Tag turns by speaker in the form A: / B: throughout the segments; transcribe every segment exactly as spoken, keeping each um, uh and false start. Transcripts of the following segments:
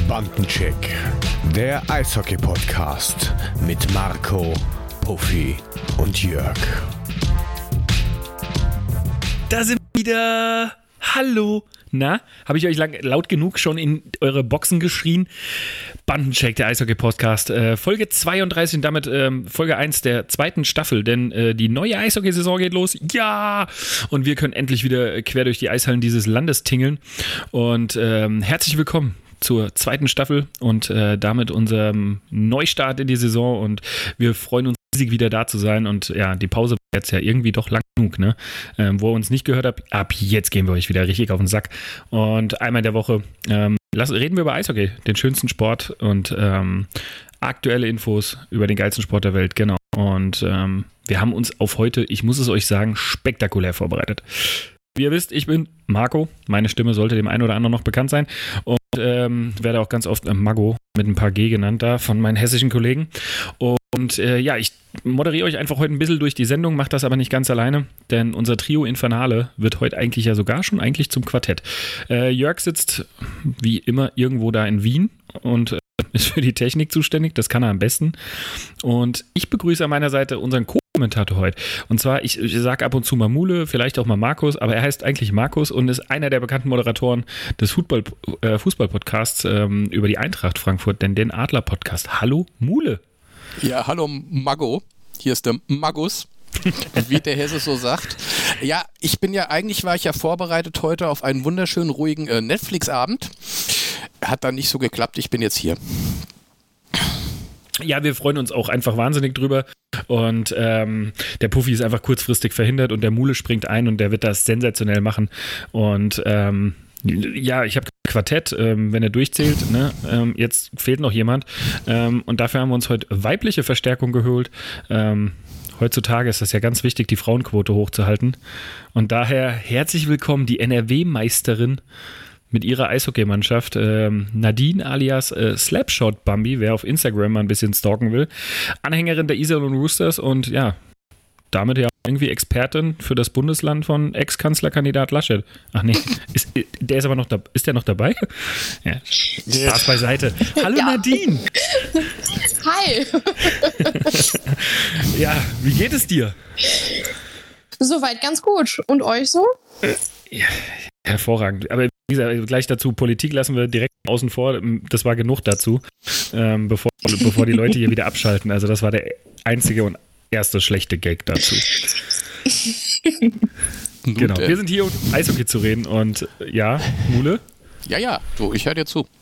A: Bandencheck, der Eishockey-Podcast mit Marco, Puffy und Jörg.
B: Da sind wir wieder. Hallo. Na, habe ich euch lang, laut genug schon in eure Boxen geschrien? Bandencheck, der Eishockey-Podcast, äh, Folge zweiunddreißig und damit ähm, Folge eins der zweiten Staffel, denn äh, die neue Eishockey-Saison geht los. Ja! Und wir können endlich wieder quer durch die Eishallen dieses Landes tingeln. Und ähm, herzlich willkommen zur zweiten Staffel und äh, damit unserem Neustart in die Saison. Und wir freuen uns riesig, wieder da zu sein. Und ja, die Pause war jetzt ja irgendwie doch lang genug, ne? Ähm, wo ihr uns nicht gehört habt, ab jetzt gehen wir euch wieder richtig auf den Sack. Und einmal in der Woche ähm, lass, reden wir über Eishockey, den schönsten Sport und ähm, aktuelle Infos über den geilsten Sport der Welt, genau. Und ähm, wir haben uns auf heute, ich muss es euch sagen, spektakulär vorbereitet. Wie ihr wisst, ich bin Marco. Meine Stimme sollte dem einen oder anderen noch bekannt sein. Und ähm, werde auch ganz oft äh, Mago mit ein paar G genannt da von meinen hessischen Kollegen. Und äh, ja, ich moderiere euch einfach heute ein bisschen durch die Sendung, mache das aber nicht ganz alleine, denn unser Trio Infernale wird heute eigentlich ja sogar schon eigentlich zum Quartett. Äh, Jörg sitzt wie immer irgendwo da in Wien und äh, ist für die Technik zuständig, das kann er am besten. Und ich begrüße an meiner Seite unseren Co-Kommentator heute. Und zwar, ich, ich sage ab und zu mal Mule, vielleicht auch mal Markus, aber er heißt eigentlich Markus und ist einer der bekannten Moderatoren des Football, äh, Fußball-Podcasts ähm, über die Eintracht Frankfurt, denn den Adler-Podcast. Hallo Mule.
C: Ja, hallo Mago. Hier ist der Magus, wie der Hesse so sagt. Ja, ich bin ja, eigentlich war ich ja vorbereitet heute auf einen wunderschönen, ruhigen äh, Netflix-Abend. Hat dann nicht so geklappt, ich bin jetzt hier.
B: Ja, wir freuen uns auch einfach wahnsinnig drüber und ähm, der Puffy ist einfach kurzfristig verhindert und der Mule springt ein und der wird das sensationell machen und ähm, ja, ich habe Quartett, ähm, wenn er durchzählt, ne? ähm, jetzt fehlt noch jemand ähm, und dafür haben wir uns heute weibliche Verstärkung geholt. Ähm, heutzutage ist das ja ganz wichtig, die Frauenquote hochzuhalten und daher herzlich willkommen, die N R W-Meisterin mit ihrer Eishockeymannschaft, ähm, Nadine alias äh, Slapshot Bambi, wer auf Instagram mal ein bisschen stalken will, Anhängerin der Iserlohn Roosters und ja, damit ja irgendwie Expertin für das Bundesland von Ex-Kanzlerkandidat Laschet. Ach nee, ist, der ist aber noch da, ist der noch dabei? Ja, Spaß beiseite. Hallo ja. Nadine!
D: Hi!
B: Ja, wie geht es dir?
D: Soweit ganz gut. Und euch so?
B: Ja, hervorragend. Aber wie gesagt, gleich dazu, Politik lassen wir direkt außen vor. Das war genug dazu, ähm, bevor, bevor die Leute hier wieder abschalten. Also das war der einzige und erste schlechte Gag dazu. Genau, wir sind hier, um Eishockey zu reden. Und ja, Mule?
C: Ja, ja, du, ich höre dir zu.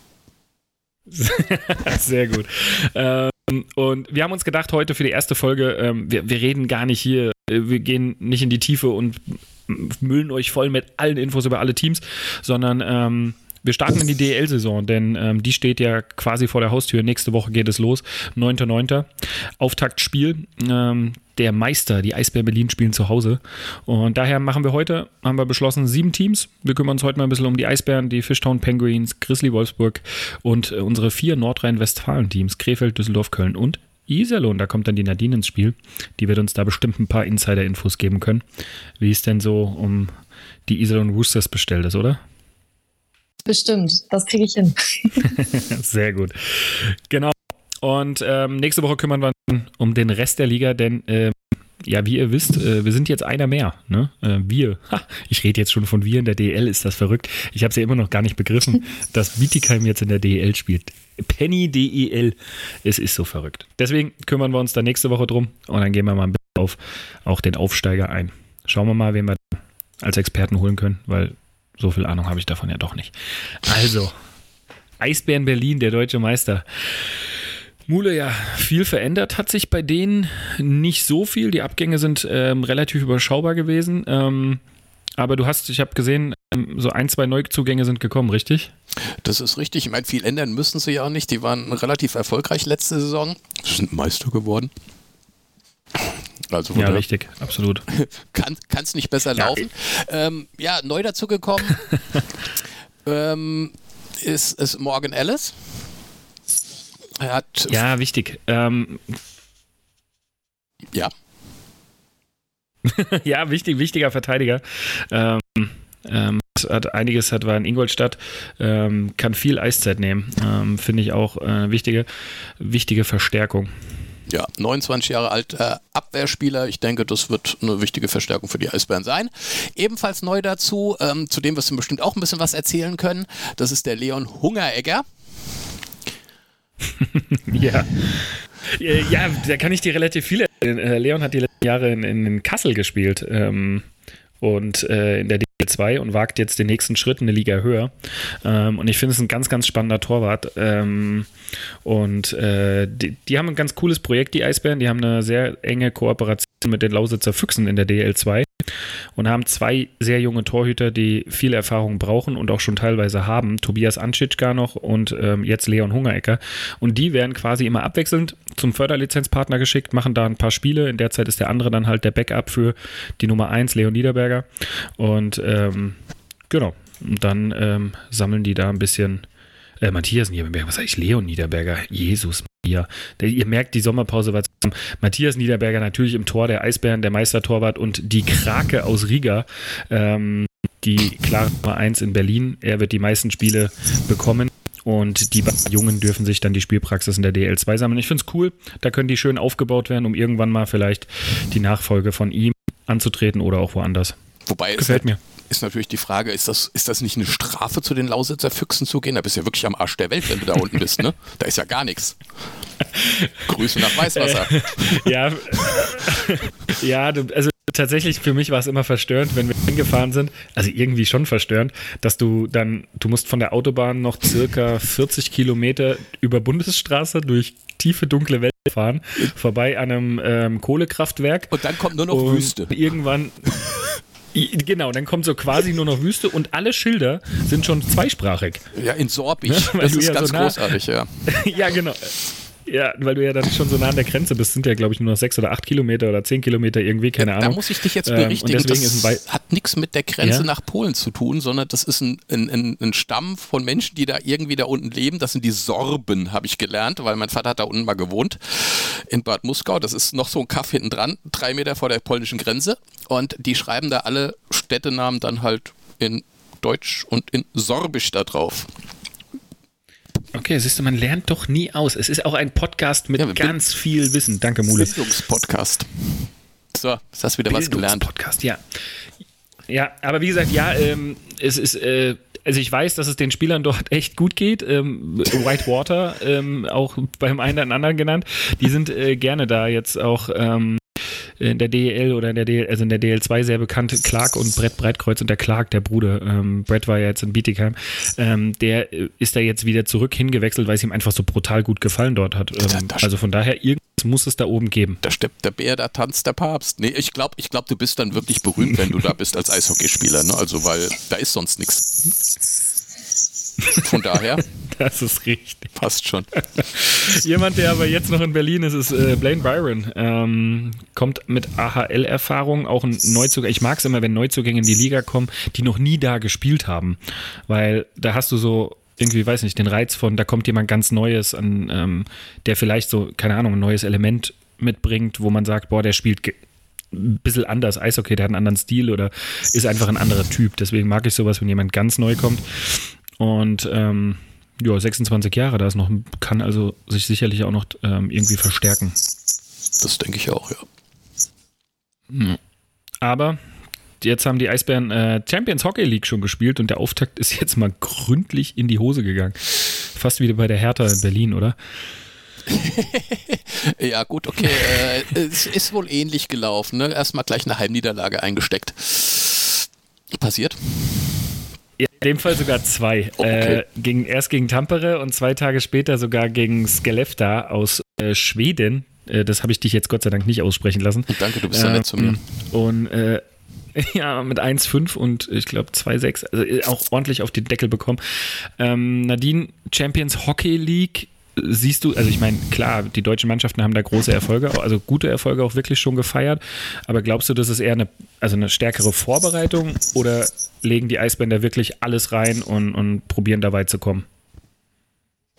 B: Sehr gut. Ähm, und wir haben uns gedacht, heute für die erste Folge, ähm, wir, wir reden gar nicht hier, wir gehen nicht in die Tiefe und müllen euch voll mit allen Infos über alle Teams, sondern ähm, wir starten in die D E L-Saison, denn ähm, die steht ja quasi vor der Haustür. Nächste Woche geht es los, neunter neunter Auftaktspiel. Ähm, der Meister, die Eisbären Berlin, spielen zu Hause. Und daher machen wir heute, haben wir beschlossen, sieben Teams. Wir kümmern uns heute mal ein bisschen um die Eisbären, die Fishtown Penguins, Grizzly Wolfsburg und äh, unsere vier Nordrhein-Westfalen-Teams, Krefeld, Düsseldorf, Köln und Iserlohn. Da kommt dann die Nadine ins Spiel. Die wird uns da bestimmt ein paar Insider-Infos geben können, wie es denn so um die Iserlohn Roosters bestellt ist, oder?
D: Bestimmt, das kriege ich hin.
B: Sehr gut. Genau. Und ähm, nächste Woche kümmern wir uns um den Rest der Liga, denn ähm, ja, wie ihr wisst, äh, wir sind jetzt einer mehr. Ne? Äh, wir. Ha, ich rede jetzt schon von wir in der D E L, ist das verrückt. Ich habe es ja immer noch gar nicht begriffen, dass Bietigheim jetzt in der D E L spielt. Penny D E L. Es ist so verrückt. Deswegen kümmern wir uns da nächste Woche drum und dann gehen wir mal ein bisschen auf auch den Aufsteiger ein. Schauen wir mal, wen wir als Experten holen können, weil so viel Ahnung habe ich davon ja doch nicht. Also, Eisbären Berlin, der deutsche Meister. Mule, ja, viel verändert hat sich bei denen nicht so viel. Die Abgänge sind ähm, relativ überschaubar gewesen. Ähm, aber du hast, ich habe gesehen, ähm, so ein, zwei Neuzugänge sind gekommen, richtig?
C: Das ist richtig. Ich meine, viel ändern müssen sie ja auch nicht. Die waren relativ erfolgreich letzte Saison. Sind Meister geworden. Also
B: ja, richtig, absolut.
C: Kann es nicht besser ja, laufen. Ähm, ja, neu dazugekommen ähm, ist, ist Morgan Ellis. Er hat
B: ja, wichtig. Ähm,
C: ja.
B: ja, wichtig, wichtiger Verteidiger. Ähm, ähm, hat, hat einiges, hat war in Ingolstadt, ähm, kann viel Eiszeit nehmen. Ähm, Finde ich auch eine wichtige, wichtige Verstärkung.
C: Ja, neunundzwanzig Jahre alt, äh, Abwehrspieler. Ich denke, das wird eine wichtige Verstärkung für die Eisbären sein. Ebenfalls neu dazu, ähm, zu dem wirst du bestimmt auch ein bisschen was erzählen können. Das ist der Leon Hungeregger.
B: Ja. Ja, da kann ich dir relativ viel erzählen. Leon hat die letzten Jahre in, in Kassel gespielt ähm, und äh, in der D L zwei und wagt jetzt den nächsten Schritt eine Liga höher. Ähm, und ich finde es ein ganz, ganz spannender Torwart. Ähm, und äh, die, die haben ein ganz cooles Projekt, die Eisbären. Die haben eine sehr enge Kooperation mit den Lausitzer Füchsen in der D L zwei und haben zwei sehr junge Torhüter, die viel Erfahrung brauchen und auch schon teilweise haben. Tobias Anschitschka noch und ähm, jetzt Leon Hungeregger. Und die werden quasi immer abwechselnd zum Förderlizenzpartner geschickt, machen da ein paar Spiele. In der Zeit ist der andere dann halt der Backup für die Nummer eins, Leon Niederberger. Und ähm, genau, und dann ähm, sammeln die da ein bisschen äh, Matthias Niederberger, was sag ich, Leon Niederberger, Jesus Maria. Der, ihr merkt, die Sommerpause war zusammen. Matthias Niederberger natürlich im Tor der Eisbären, der Meistertorwart und die Krake aus Riga, ähm, die klare Nummer eins in Berlin. Er wird die meisten Spiele bekommen. Und die beiden Jungen dürfen sich dann die Spielpraxis in der D L zwei sammeln. Ich finde es cool, da können die schön aufgebaut werden, um irgendwann mal vielleicht die Nachfolge von ihm anzutreten oder auch woanders.
C: Wobei
B: Gefällt
C: es
B: mir.
C: Ist natürlich die Frage, ist das, ist das nicht eine Strafe, zu den Lausitzer Füchsen zu gehen? Da bist du ja wirklich am Arsch der Welt, wenn du da unten bist, ne? Da ist ja gar nichts. Grüße nach Weißwasser.
B: Äh, ja, ja, du, also tatsächlich für mich war es immer verstörend, wenn wir hingefahren sind, also irgendwie schon verstörend, dass du dann, du musst von der Autobahn noch circa vierzig Kilometer über Bundesstraße durch tiefe, dunkle Wälder fahren, vorbei an einem ähm, Kohlekraftwerk.
C: Und dann kommt nur noch
B: und
C: Wüste.
B: Irgendwann... Genau, dann kommt so quasi nur noch Wüste und alle Schilder sind schon zweisprachig.
C: Ja, in Sorbig.
B: Ja,
C: das ist
B: ja
C: ganz
B: so nah,
C: großartig, ja.
B: Ja, genau. Ja, weil du ja dann schon so nah an der Grenze bist, sind ja, glaube ich, nur noch sechs oder acht Kilometer oder zehn Kilometer irgendwie, keine
C: da,
B: Ahnung.
C: Da muss ich dich jetzt
B: Ähm,
C: berichtigen,
B: und deswegen
C: das
B: ist ein Wei-
C: hat nichts mit der Grenze
B: Ja?
C: nach Polen zu tun, sondern das ist ein, ein, ein, ein Stamm von Menschen, die da irgendwie da unten leben. Das sind die Sorben, habe ich gelernt, weil mein Vater hat da unten mal gewohnt, in Bad Muskau. Das ist noch so ein Kaff hinten dran, drei Meter vor der polnischen Grenze. Und die schreiben da alle Städtenamen dann halt in Deutsch und in Sorbisch da drauf.
B: Okay, siehst du, man lernt doch nie aus. Es ist auch ein Podcast mit
C: Ja,
B: ganz viel Wissen. Danke, Mule.
C: Bildungspodcast. So, jetzt hast du wieder was gelernt.
B: Podcast, ja. Ja, aber wie gesagt, ja, ähm, es ist, äh, also ich weiß, dass es den Spielern dort echt gut geht. Ähm, Whitewater, ähm, auch beim einen oder anderen genannt, die sind äh, gerne da jetzt auch ähm, in der D L oder in der D L, also in der D L zwei sehr bekannt, Clark und Brett Breitkreuz und der Clark, der Bruder, ähm, Brett war ja jetzt in Bietigheim, ähm, der ist da jetzt wieder zurück hingewechselt, weil es ihm einfach so brutal gut gefallen dort hat. Ähm, also von daher, irgendwas muss es da oben geben.
C: Da steppt der Bär, da tanzt der Papst. Nee, ich glaube, ich glaub, du bist dann wirklich berühmt, wenn du da bist als Eishockeyspieler, ne? Also, weil da ist sonst nichts. Von daher.
B: Das ist richtig.
C: Passt schon.
B: Jemand, der aber jetzt noch in Berlin ist, ist äh, Blaine Byron. Ähm, kommt mit A H L-Erfahrung, auch ein Neuzugang. Ich mag es immer, wenn Neuzugänge in die Liga kommen, die noch nie da gespielt haben. Weil da hast du so irgendwie, weiß nicht, den Reiz von, da kommt jemand ganz Neues an, ähm, der vielleicht so, keine Ahnung, ein neues Element mitbringt, wo man sagt, boah, der spielt ge- ein bisschen anders Eishockey, der hat einen anderen Stil oder ist einfach ein anderer Typ. Deswegen mag ich sowas, wenn jemand ganz neu kommt. Und ähm, ja, sechsundzwanzig Jahre, da ist noch, kann also sich sicherlich auch noch ähm, irgendwie verstärken.
C: Das denke ich auch, ja.
B: Aber jetzt haben die Eisbären äh, Champions Hockey League schon gespielt und der Auftakt ist jetzt mal gründlich in die Hose gegangen. Fast wie bei der Hertha in Berlin, oder?
C: Ja, gut, okay. Äh, es ist wohl ähnlich gelaufen, ne? Erstmal gleich eine Heimniederlage eingesteckt. Passiert?
B: Ja, in dem Fall sogar zwei.
C: Oh, okay.
B: äh, gegen, erst gegen Tampere und zwei Tage später sogar gegen Skellefteå aus äh, Schweden. Äh, das habe ich dich jetzt Gott sei Dank nicht aussprechen lassen.
C: Danke, du bist ja nett zu mir.
B: Und äh, ja, mit eins fünf und ich glaube zwei sechs, also auch ordentlich auf den Deckel bekommen. Ähm, Nadine, Champions Hockey League, siehst du, also ich meine, klar, die deutschen Mannschaften haben da große Erfolge, also gute Erfolge auch wirklich schon gefeiert, aber glaubst du, das ist eher eine, also eine stärkere Vorbereitung oder legen die Eisbären da wirklich alles rein und, und probieren da weit zu kommen?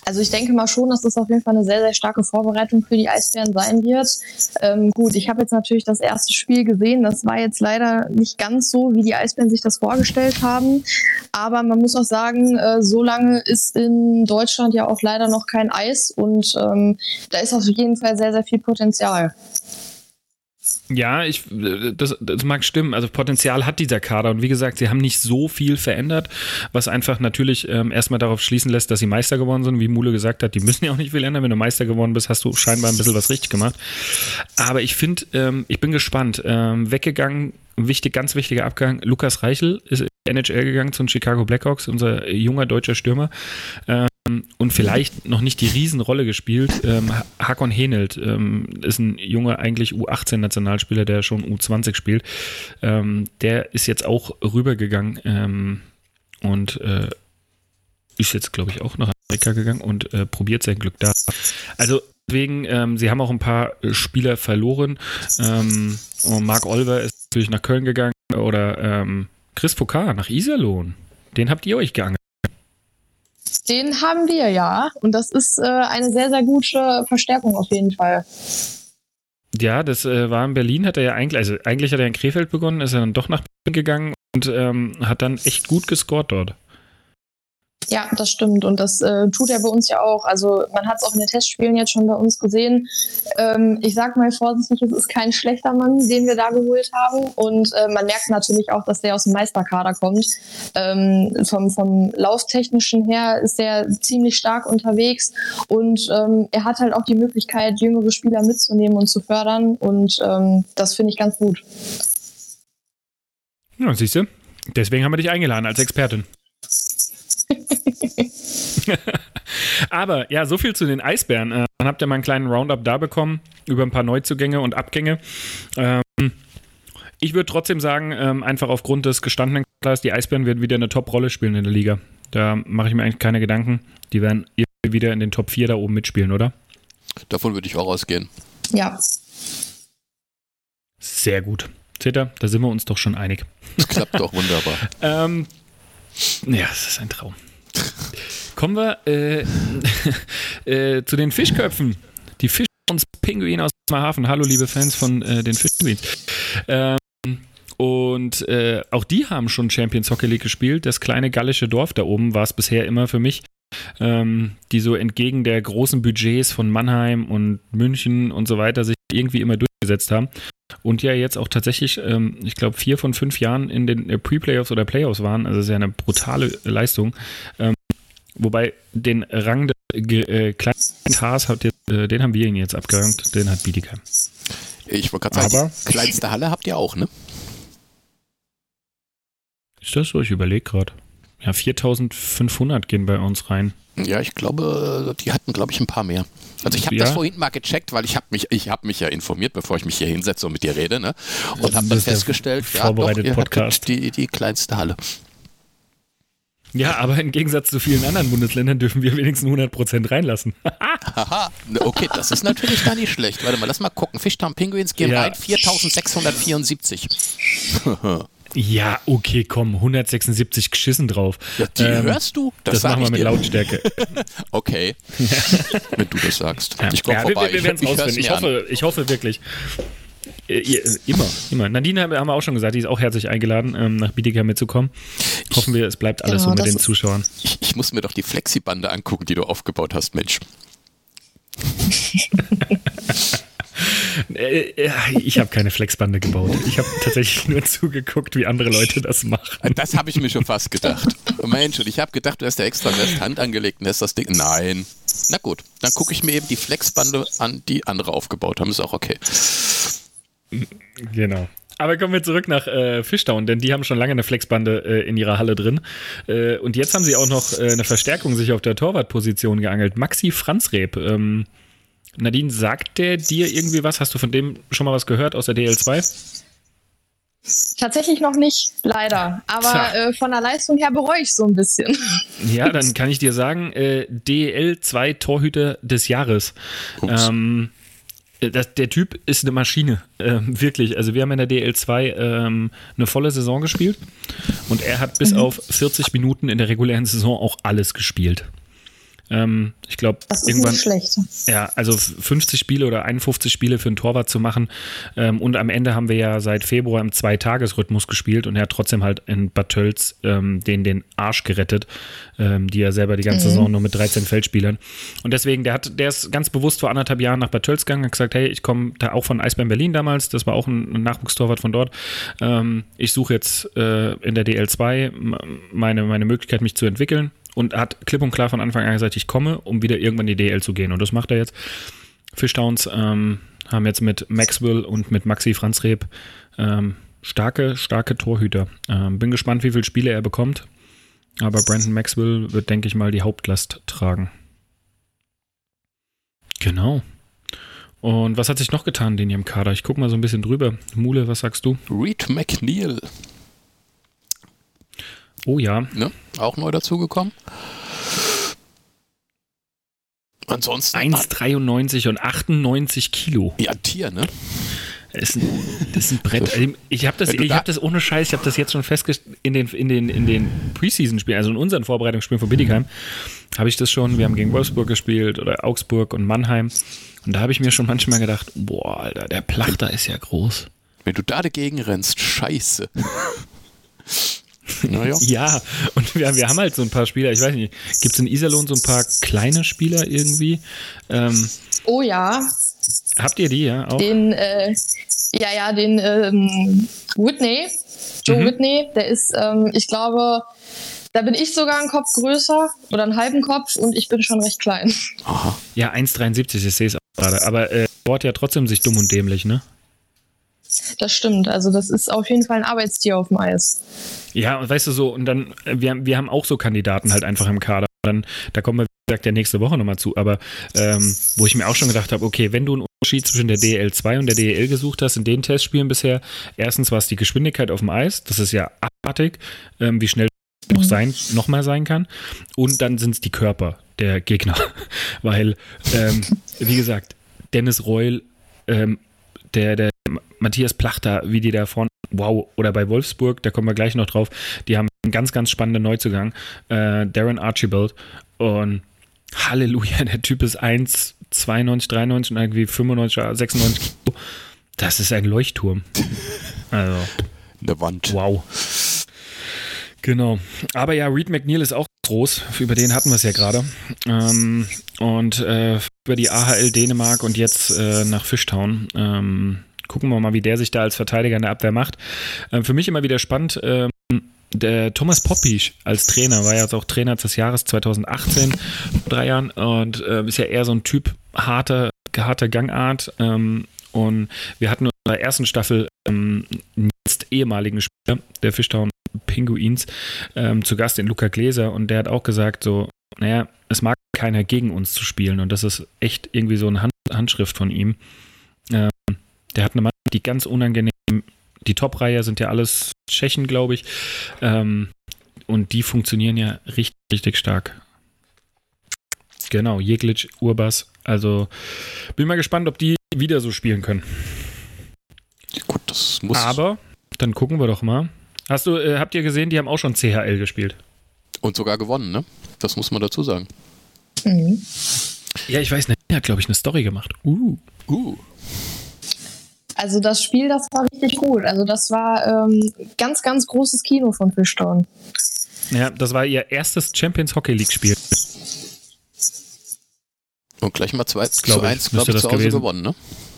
D: Also ich denke mal schon, dass das auf jeden Fall eine sehr, sehr starke Vorbereitung für die Eisbären sein wird. Ähm, gut, ich habe jetzt natürlich das erste Spiel gesehen. Das war jetzt leider nicht ganz so, wie die Eisbären sich das vorgestellt haben. Aber man muss auch sagen, äh, so lange ist in Deutschland ja auch leider noch kein Eis. Und ähm, da ist auf jeden Fall sehr, sehr viel Potenzial.
B: Ja, ich, das, das mag stimmen. Also Potenzial hat dieser Kader und wie gesagt, sie haben nicht so viel verändert, was einfach natürlich ähm, erstmal darauf schließen lässt, dass sie Meister geworden sind. Wie Mule gesagt hat, die müssen ja auch nicht viel ändern. Wenn du Meister geworden bist, hast du scheinbar ein bisschen was richtig gemacht. Aber ich finde, ähm, ich bin gespannt. Ähm, weggegangen, wichtig, ganz wichtiger Abgang, Lukas Reichel ist in die N H L gegangen zu den Chicago Blackhawks, unser junger deutscher Stürmer. Ähm, und vielleicht noch nicht die Riesenrolle gespielt. Ähm, Hakon Henelt ähm, ist ein junger, eigentlich U achtzehn Nationalspieler, der schon U zwanzig spielt. Ähm, der ist jetzt auch rübergegangen ähm, und äh, ist jetzt, glaube ich, auch nach Amerika gegangen und äh, probiert sein Glück da. Also deswegen, ähm, sie haben auch ein paar Spieler verloren. Ähm, und Marc Olver ist natürlich nach Köln gegangen oder ähm, Chris Foucault nach Iserlohn. Den habt ihr euch geangelt.
D: Den haben wir, ja. Und das ist äh, eine sehr, sehr gute Verstärkung auf jeden Fall.
B: Ja, das äh, war in Berlin, hat er ja eigentlich, also eigentlich hat er in Krefeld begonnen, ist er dann doch nach Berlin gegangen und ähm, hat dann echt gut gescored dort.
D: Ja, das stimmt und das äh, tut er bei uns ja auch. Also man hat es auch in den Testspielen jetzt schon bei uns gesehen. Ähm, ich sag mal vorsichtig, es ist kein schlechter Mann, den wir da geholt haben und äh, man merkt natürlich auch, dass der aus dem Meisterkader kommt. Ähm, vom, vom Lauftechnischen her ist er ziemlich stark unterwegs und ähm, er hat halt auch die Möglichkeit, jüngere Spieler mitzunehmen und zu fördern und ähm, das finde ich ganz gut.
B: Ja, siehst du, deswegen haben wir dich eingeladen als Expertin. Aber ja, so viel zu den Eisbären. Äh, dann habt ihr mal einen kleinen Roundup da bekommen über ein paar Neuzugänge und Abgänge. Ähm, ich würde trotzdem sagen, ähm, einfach aufgrund des gestandenen Kaders, die Eisbären werden wieder eine Top-Rolle spielen in der Liga. Da mache ich mir eigentlich keine Gedanken. Die werden irgendwie wieder in den Top vier da oben mitspielen, oder?
C: Davon würde ich auch ausgehen.
D: Ja.
B: Sehr gut. Seht ihr, da sind wir uns doch schon einig.
C: Das klappt doch wunderbar.
B: ähm, Ja, das ist ein Traum. Kommen wir äh, äh, zu den Fischköpfen. Die Fisch- und Pinguine aus Bremerhaven. Hallo, liebe Fans von äh, den Fischpinguins. Ähm, und äh, auch die haben schon Champions Hockey League gespielt. Das kleine gallische Dorf da oben war es bisher immer für mich, ähm, die so entgegen der großen Budgets von Mannheim und München und so weiter sich irgendwie immer durchgesetzt haben. Und ja jetzt auch tatsächlich, ähm, ich glaube, vier von fünf Jahren in den äh, Pre-Playoffs oder Playoffs waren. Also das ist ja eine brutale Leistung. Ähm, wobei den Rang des äh, kleinen Haas, habt ihr, äh, den haben wir ihn jetzt abgerankt, den hat Bietigheim.
C: Ich wollte gerade sagen, die kleinste Halle habt ihr auch, ne?
B: Ist das so? Ich überlege gerade. Ja, viertausendfünfhundert gehen bei uns rein.
C: Ja, ich glaube, die hatten, glaube ich, ein paar mehr. Also ich habe
B: ja.
C: das vorhin mal gecheckt, weil ich habe mich, ich habe mich ja informiert, bevor ich mich hier hinsetze und mit dir rede, ne? Und habe dann festgestellt, ja, doch, ihr
B: Podcast.
C: Die, die kleinste Halle.
B: Ja, aber im Gegensatz zu vielen anderen Bundesländern dürfen wir wenigstens hundert Prozent reinlassen.
C: Haha, okay, das ist natürlich gar nicht schlecht. Warte mal, lass mal gucken. Fishtown Penguins gehen
B: ja.
C: rein, viertausendsechshundertvierundsiebzig.
B: Ja, okay, komm, hundertsechsundsiebzig geschissen drauf.
C: Ja, die
B: ähm,
C: hörst du?
B: Das, das machen wir mit dir. Lautstärke.
C: Okay, wenn du das sagst.
B: Ja.
C: Ich komme
B: ja,
C: vorbei.
B: Wir, wir werden es rausfinden. Ich hoffe, ich hoffe wirklich. Äh, immer, immer. Nadine haben wir auch schon gesagt, die ist auch herzlich eingeladen, ähm, nach Bietigheim mitzukommen. Hoffen wir, es bleibt alles genau, so mit den Zuschauern.
C: Ich, ich muss mir doch die Flexibande angucken, die du aufgebaut hast, Mensch.
B: Ich habe keine Flexbande gebaut. Ich habe tatsächlich nur zugeguckt, wie andere Leute das machen.
C: Das habe ich mir schon fast gedacht. Mensch, und ich habe gedacht, du hast ja extra selbst Hand angelegt und hast das Ding. Nein. Na gut, dann gucke ich mir eben die Flexbande an, die andere aufgebaut haben. Ist auch okay.
B: Genau. Aber kommen wir zurück nach äh, Fishtown, denn die haben schon lange eine Flexbande äh, in ihrer Halle drin. Äh, und jetzt haben sie auch noch äh, eine Verstärkung sich auf der Torwartposition geangelt. Maxi Franzreb. Ähm, Nadine, sagt der dir irgendwie was? Hast du von dem schon mal was gehört aus der D L zwei?
D: Tatsächlich noch nicht, leider. Aber äh, von der Leistung her bereue ich so ein bisschen.
B: Ja, dann kann ich dir sagen, äh, D L zwei Torhüter des Jahres. Ähm, das, der Typ ist eine Maschine, ähm, wirklich. Also wir haben in der D L zwei ähm, eine volle Saison gespielt und er hat bis mhm. auf vierzig Minuten in der regulären Saison auch alles gespielt. Ähm, ich glaube,
D: Das ist
B: irgendwann.
D: nicht schlecht.
B: Ja, also fünfzig Spiele oder einundfünfzig Spiele für einen Torwart zu machen. Ähm, und am Ende haben wir ja seit Februar im Zwei-Tages-Rhythmus gespielt und er hat trotzdem halt in Bad Tölz ähm, den, den Arsch gerettet, ähm, die ja selber die ganze mhm. Saison nur mit dreizehn Feldspielern. Und deswegen, der hat, der ist ganz bewusst vor anderthalb Jahren nach Bad Tölz gegangen, hat gesagt, hey, ich komme da auch von Eisbären Berlin damals, das war auch ein, ein Nachwuchstorwart von dort. Ähm, ich suche jetzt äh, in der D L zwei meine, meine Möglichkeit, mich zu entwickeln. Und hat klipp und klar von Anfang an gesagt, ich komme, um wieder irgendwann in die D L zu gehen. Und das macht er jetzt. Fishtowns ähm, haben jetzt mit Maxwell und mit Maxi Franzreb ähm, starke, starke Torhüter. Ähm, bin gespannt, wie viele Spiele er bekommt. Aber Brandon Maxwell wird, denke ich mal, die Hauptlast tragen. Genau. Und was hat sich noch getan, den hier im Kader? Ich gucke mal so ein bisschen drüber. Mule, was sagst du?
C: Reed McNeil.
B: Oh ja.
C: Ne? Auch neu dazugekommen. Ansonsten.
B: eins Komma dreiundneunzig und achtundneunzig Kilo.
C: Ja, Tier, ne?
B: Das ist ein, das ist ein Brett. Ich habe das, ich hab das ohne Scheiß, ich habe das jetzt schon festgestellt in den, in den, in den Preseason-Spielen, also in unseren Vorbereitungsspielen von Bietigheim, habe ich das schon, wir haben gegen Wolfsburg gespielt oder Augsburg und Mannheim und da habe ich mir schon manchmal gedacht, boah, Alter, der Plachter ist ja groß.
C: Wenn du da dagegen rennst, scheiße.
B: Naja. Ja, und wir, wir haben halt so ein paar Spieler, ich weiß nicht, gibt es in Iserlohn so ein paar kleine Spieler irgendwie? Ähm,
D: oh ja.
B: Habt ihr die, ja? Auch?
D: Den, äh, ja, ja, den ähm, Whitney, Joe mhm. Whitney, der ist, ähm, ich glaube, da bin ich sogar einen Kopf größer oder einen halben Kopf und ich bin schon recht klein.
B: Aha. Ja, eins Komma dreiundsiebzig, ich sehe es auch gerade, aber äh, Sport ja trotzdem sich dumm und dämlich, ne?
D: Das stimmt, also das ist auf jeden Fall ein Arbeitstier auf dem Eis.
B: Ja, und weißt du so, und dann, wir, wir haben auch so Kandidaten halt einfach im Kader. Dann, da kommen wir, wie gesagt, ja nächste Woche nochmal zu, aber ähm, wo ich mir auch schon gedacht habe, okay, wenn du einen Unterschied zwischen der D L zwei und der D E L gesucht hast in den Testspielen bisher, erstens war es die Geschwindigkeit auf dem Eis, das ist ja abartig, ähm, wie schnell es noch sein, noch mal sein kann, und dann sind es die Körper der Gegner, weil, ähm, wie gesagt, Dennis Reul, ähm, der, der Matthias Plachter, wie die da vorne, wow, oder bei Wolfsburg, da kommen wir gleich noch drauf, die haben einen ganz, ganz spannenden Neuzugang, äh, Darren Archibald, und Halleluja, der Typ ist eins Komma zweiundneunzig, dreiundneunzig und irgendwie fünfundneunzig, sechsundneunzig Kilo. Das ist ein Leuchtturm. Also.
C: Eine Wand.
B: Wow. Genau. Aber ja, Reed McNeil ist auch groß. Über den hatten wir es ja gerade. Ähm, und äh, über die A H L Dänemark und jetzt äh, nach Fishtown. Ähm, gucken wir mal, wie der sich da als Verteidiger in der Abwehr macht. Ähm, für mich immer wieder spannend, ähm, der Thomas Poppisch als Trainer war ja jetzt auch Trainer des Jahres zwanzig achtzehn, vor drei Jahren, und äh, ist ja eher so ein Typ harter, harter Gangart. Ähm, und wir hatten in der ersten Staffel ähm, einen jetzt ehemaligen Spieler der Fishtown Pinguins ähm, zu Gast in Luca Gläser, und der hat auch gesagt, so, naja, es mag keiner gegen uns zu spielen, und das ist echt irgendwie so eine Hand- Handschrift von ihm. Ähm, der hat eine Mannschaft, die ganz unangenehm, die Top-Reihe sind ja alles Tschechen, glaube ich, ähm, und die funktionieren ja richtig, richtig stark. Genau, Jeglic, Urbas, also bin mal gespannt, ob die wieder so spielen können.
C: Gut, das muss.
B: Aber dann gucken wir doch mal. Hast du, äh, habt ihr gesehen, die haben auch schon C H L gespielt?
C: Und sogar gewonnen, ne? Das muss man dazu sagen.
D: Mhm.
B: Ja, ich weiß nicht, er hat, glaube ich, eine Story gemacht. Uh.
C: Uh.
D: Also das Spiel, das war richtig gut. Also das war ähm, ganz, ganz großes Kino von Fishtown.
B: Ja, das war ihr erstes Champions Hockey League Spiel.
C: Und gleich mal zwei zu
B: Glaub
C: eins,
B: ich,
C: glaube ich,
B: müsste
C: zu
B: das
C: Hause
B: gewesen.
C: gewonnen, ne?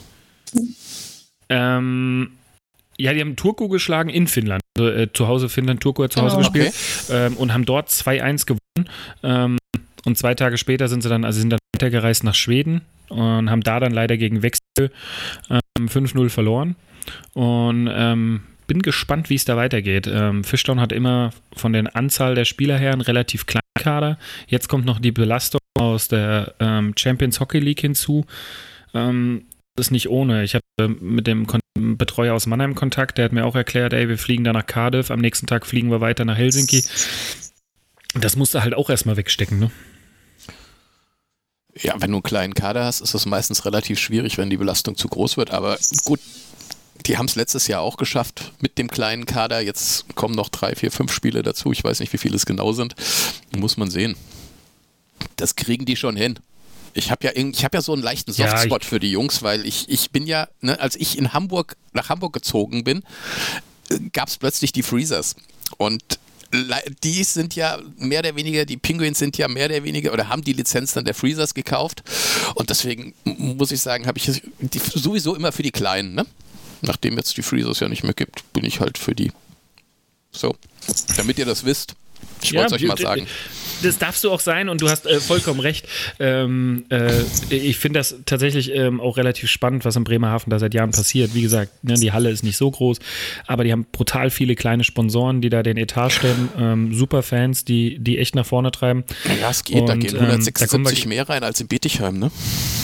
B: Ähm, ja, die haben Turku geschlagen in Finnland. Also, äh, zu Hause Finnland, Turku hat zu Hause
D: Oh,
B: gespielt.
C: okay.
B: Ähm, und haben dort zwei eins gewonnen. Ähm, und zwei Tage später sind sie dann, also sind dann weitergereist nach Schweden und haben da dann leider gegen Wexel ähm, fünf null verloren. Und ähm, bin gespannt, wie es da weitergeht. Ähm, Fishtown hat immer von der Anzahl der Spieler her einen relativ kleinen Kader. Jetzt kommt noch die Belastung aus der ähm, Champions Hockey League hinzu. Ähm, das ist nicht ohne. Ich hatte mit dem Kon- Betreuer aus Mannheim Kontakt, der hat mir auch erklärt, ey, wir fliegen da nach Cardiff, am nächsten Tag fliegen wir weiter nach Helsinki. Das musst du halt auch erstmal wegstecken, ne?
C: Ja, wenn du einen kleinen Kader hast, ist das meistens relativ schwierig, wenn die Belastung zu groß wird. Aber gut, die haben es letztes Jahr auch geschafft mit dem kleinen Kader. Jetzt kommen noch drei, vier, fünf Spiele dazu. Ich weiß nicht, wie viele es genau sind. Muss man sehen. Das kriegen die schon hin. Ich habe ja, ich hab ja so einen leichten Softspot ja, für die Jungs, weil ich, ich bin ja, ne, als ich in Hamburg nach Hamburg gezogen bin, gab es plötzlich die Freezers. Und die sind ja mehr oder weniger, die Penguins sind ja mehr oder weniger oder haben die Lizenz dann der Freezers gekauft. Und deswegen muss ich sagen, habe ich die, sowieso immer für die Kleinen. Ne? Nachdem jetzt die Freezers ja nicht mehr gibt, bin ich halt für die. So, damit ihr das wisst. Ich wollte es ja, euch mal sagen.
B: Das darfst du auch sein und du hast äh, vollkommen recht. Ähm, äh, ich finde das tatsächlich ähm, auch relativ spannend, was in Bremerhaven da seit Jahren passiert. Wie gesagt, ne, die Halle ist nicht so groß, aber die haben brutal viele kleine Sponsoren, die da den Etat stellen. Ähm, super Fans, die, die echt nach vorne treiben.
C: Ja, es geht. Und, da gehen hundertsechsundsiebzig ähm, da mehr rein als in Bietigheim, ne?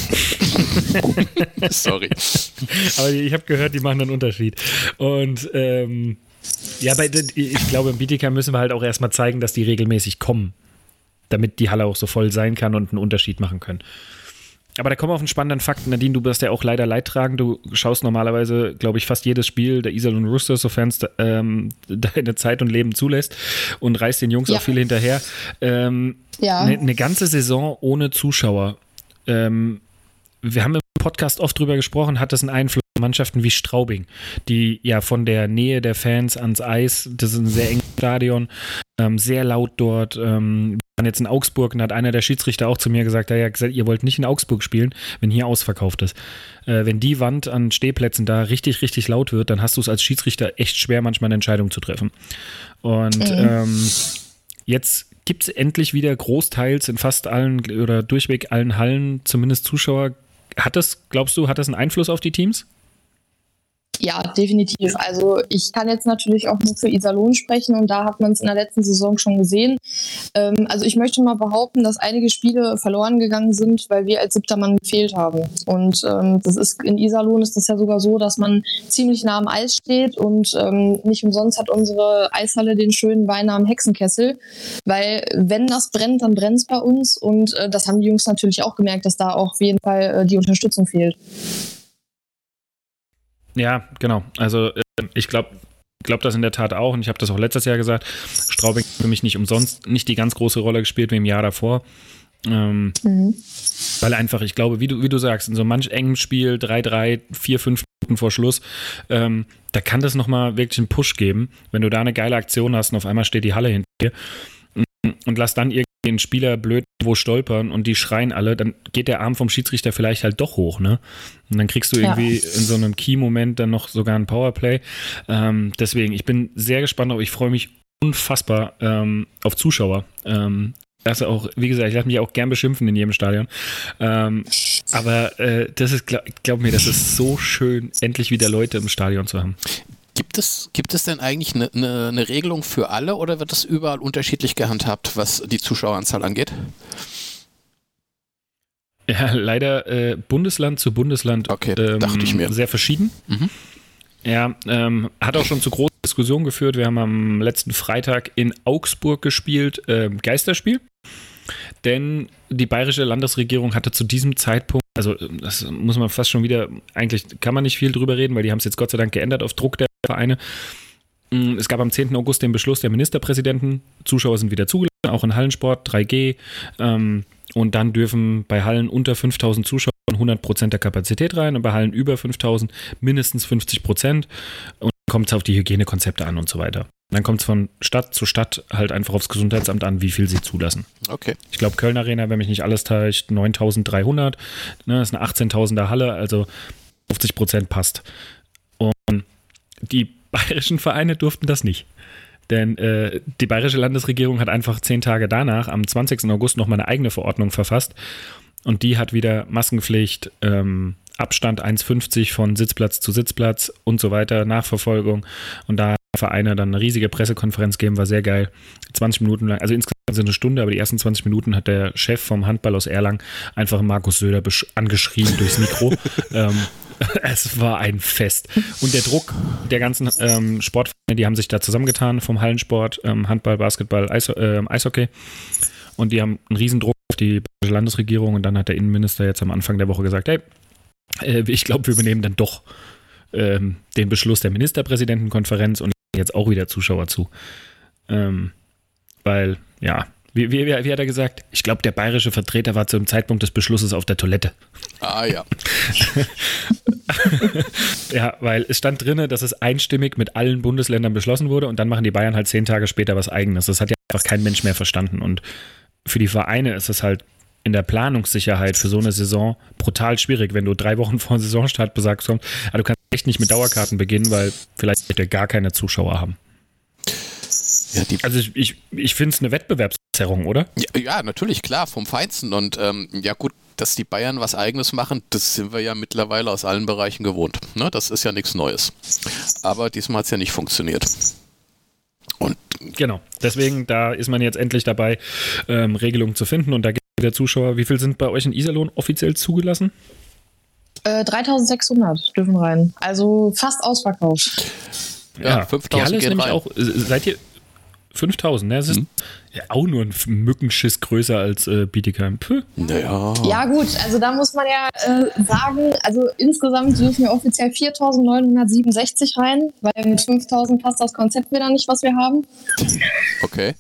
C: Sorry.
B: Aber ich habe gehört, die machen einen Unterschied. Und ähm, ja, bei, ich glaube, im Bietigheim müssen wir halt auch erstmal zeigen, dass die regelmäßig kommen, damit die Halle auch so voll sein kann und einen Unterschied machen können. Aber da kommen wir auf einen spannenden Fakt. Nadine, du bist ja auch leider leidtragend. Du schaust normalerweise, glaube ich, fast jedes Spiel der Iserlohn Roosters, sofern es ähm, deine Zeit und Leben zulässt, und reißt den Jungs ja auch viel hinterher. Ähm, ja. Eine ne ganze Saison ohne Zuschauer. Ähm, wir haben im Podcast oft drüber gesprochen, hat das einen Einfluss auf Mannschaften wie Straubing, die ja von der Nähe der Fans ans Eis, das ist ein sehr enges Stadion, ähm, sehr laut dort. Ähm, wir waren jetzt in Augsburg und hat einer der Schiedsrichter auch zu mir gesagt, ja, gesagt, ihr wollt nicht in Augsburg spielen, wenn hier ausverkauft ist. Äh, wenn die Wand an Stehplätzen da richtig, richtig laut wird, dann hast du es als Schiedsrichter echt schwer, manchmal eine Entscheidung zu treffen. Und mhm. ähm, jetzt gibt es endlich wieder großteils in fast allen oder durchweg allen Hallen zumindest Zuschauer. Hat das, glaubst du, hat das einen Einfluss auf die Teams?
D: Ja, definitiv. Also ich kann jetzt natürlich auch nur für Iserlohn sprechen und da hat man es in der letzten Saison schon gesehen. Ähm, also ich möchte mal behaupten, dass einige Spiele verloren gegangen sind, weil wir als siebter Mann gefehlt haben. Und ähm, das ist in Iserlohn ist das ja sogar so, dass man ziemlich nah am Eis steht und ähm, nicht umsonst hat unsere Eishalle den schönen Beinamen Hexenkessel, weil wenn das brennt, dann brennt es bei uns und äh, das haben die Jungs natürlich auch gemerkt, dass da auch auf jeden Fall äh, die Unterstützung fehlt.
B: Ja, genau. Also äh, ich glaube glaub das in der Tat auch und ich habe das auch letztes Jahr gesagt. Straubing hat für mich nicht umsonst nicht die ganz große Rolle gespielt wie im Jahr davor. Ähm, mhm. Weil einfach, ich glaube, wie du, wie du sagst, in so manch engem Spiel, drei drei, vier fünf Minuten vor Schluss, ähm, da kann das nochmal wirklich einen Push geben, wenn du da eine geile Aktion hast und auf einmal steht die Halle hinter dir und lass dann irgendwie einen Spieler blöd wo stolpern und die schreien alle, dann geht der Arm vom Schiedsrichter vielleicht halt doch hoch, ne? Und dann kriegst du irgendwie ja. in so einem Key-Moment dann noch sogar ein Powerplay. Ähm, deswegen, ich bin sehr gespannt, aber ich freue mich unfassbar ähm, auf Zuschauer. Ähm, das auch, wie gesagt, ich lasse mich auch gern beschimpfen in jedem Stadion. Ähm, aber äh, das ist, glaub, glaub mir, das ist so schön, endlich wieder Leute im Stadion zu haben.
C: Gibt es, gibt es denn eigentlich eine, eine, eine Regelung für alle oder wird das überall unterschiedlich gehandhabt, was die Zuschaueranzahl angeht?
B: Ja, leider äh, Bundesland zu Bundesland
C: okay,
B: ähm,
C: dachte ich mir.
B: sehr verschieden. Mhm. Ja, ähm, hat auch schon zu großen Diskussionen geführt. Wir haben am letzten Freitag in Augsburg gespielt, äh, Geisterspiel. Denn die bayerische Landesregierung hatte zu diesem Zeitpunkt, also das muss man fast schon wieder, eigentlich kann man nicht viel drüber reden, weil die haben es jetzt Gott sei Dank geändert auf Druck der Vereine. Es gab am zehnten August den Beschluss der Ministerpräsidenten, Zuschauer sind wieder zugelassen, auch in Hallensport, drei G. Ähm, und dann dürfen bei Hallen unter fünftausend Zuschauer hundert Prozent der Kapazität rein und bei Hallen über fünftausend mindestens fünfzig Prozent. Und dann kommt es auf die Hygienekonzepte an und so weiter. Dann kommt es von Stadt zu Stadt halt einfach aufs Gesundheitsamt an, wie viel sie zulassen.
C: Okay.
B: Ich glaube, Köln Arena, wenn mich nicht alles täuscht, neuntausenddreihundert. Ne, das ist eine achtzehntausender Halle, also fünfzig Prozent passt. Und die bayerischen Vereine durften das nicht. Denn äh, die bayerische Landesregierung hat einfach zehn Tage danach, am zwanzigsten August, nochmal eine eigene Verordnung verfasst. Und die hat wieder Maskenpflicht, ähm, Abstand eins Komma fünfzig von Sitzplatz zu Sitzplatz und so weiter, Nachverfolgung. Und da Vereine dann eine riesige Pressekonferenz geben, war sehr geil. zwanzig Minuten lang, also insgesamt sind eine Stunde, aber die ersten zwanzig Minuten hat der Chef vom Handball aus Erlangen einfach Markus Söder besch- angeschrien durchs Mikro. ähm, es war ein Fest. Und der Druck der ganzen ähm, Sportvereine, die haben sich da zusammengetan, vom Hallensport, ähm, Handball, Basketball, Eis- äh, Eishockey. Und die haben einen riesen Druck auf die bayerische Landesregierung. Und dann hat der Innenminister jetzt am Anfang der Woche gesagt, hey, äh, ich glaube, wir übernehmen dann doch ähm, den Beschluss der Ministerpräsidentenkonferenz und jetzt auch wieder Zuschauer zu. Ähm, weil, ja, Wie, wie, wie hat er gesagt? Ich glaube, der bayerische Vertreter war zum Zeitpunkt des Beschlusses auf der Toilette.
C: Ah ja.
B: Ja, weil es stand drin, dass es einstimmig mit allen Bundesländern beschlossen wurde und dann machen die Bayern halt zehn Tage später was Eigenes. Das hat ja einfach kein Mensch mehr verstanden. Und für die Vereine ist es halt in der Planungssicherheit für so eine Saison brutal schwierig, wenn du drei Wochen vor Saisonstart besagst, also du kannst echt nicht mit Dauerkarten beginnen, weil vielleicht wird ja gar keine Zuschauer haben.
C: Ja, die
B: also ich, ich, ich finde es eine Wettbewerbszerrung, oder?
C: Ja, ja, natürlich, klar, vom Feinsten. Und ähm, ja gut, dass die Bayern was Eigenes machen, das sind wir ja mittlerweile aus allen Bereichen gewohnt. Ne? Das ist ja nichts Neues. Aber diesmal hat es ja nicht funktioniert. Und
B: genau, deswegen, da ist man jetzt endlich dabei, ähm, Regelungen zu finden. Und da gibt es wieder Zuschauer. Wie viel sind bei euch in Iserlohn offiziell zugelassen?
D: Äh, dreitausendsechshundert dürfen rein. Also fast ausverkauft.
C: Ja,
B: Ja,
C: fünftausend
B: die Halle ist
C: gehen
B: nämlich
C: rein.
B: auch, seid ihr fünftausend, ne? Das ist
C: Mhm.
B: ja auch nur ein Mückenschiss größer als äh, Bietigheim. Puh.
C: Naja.
D: Ja gut, also da muss man ja äh, sagen, also insgesamt dürfen wir offiziell viertausendneunhundertsiebenundsechzig rein, weil mit fünftausend passt das Konzept wieder nicht, was wir haben.
C: Okay.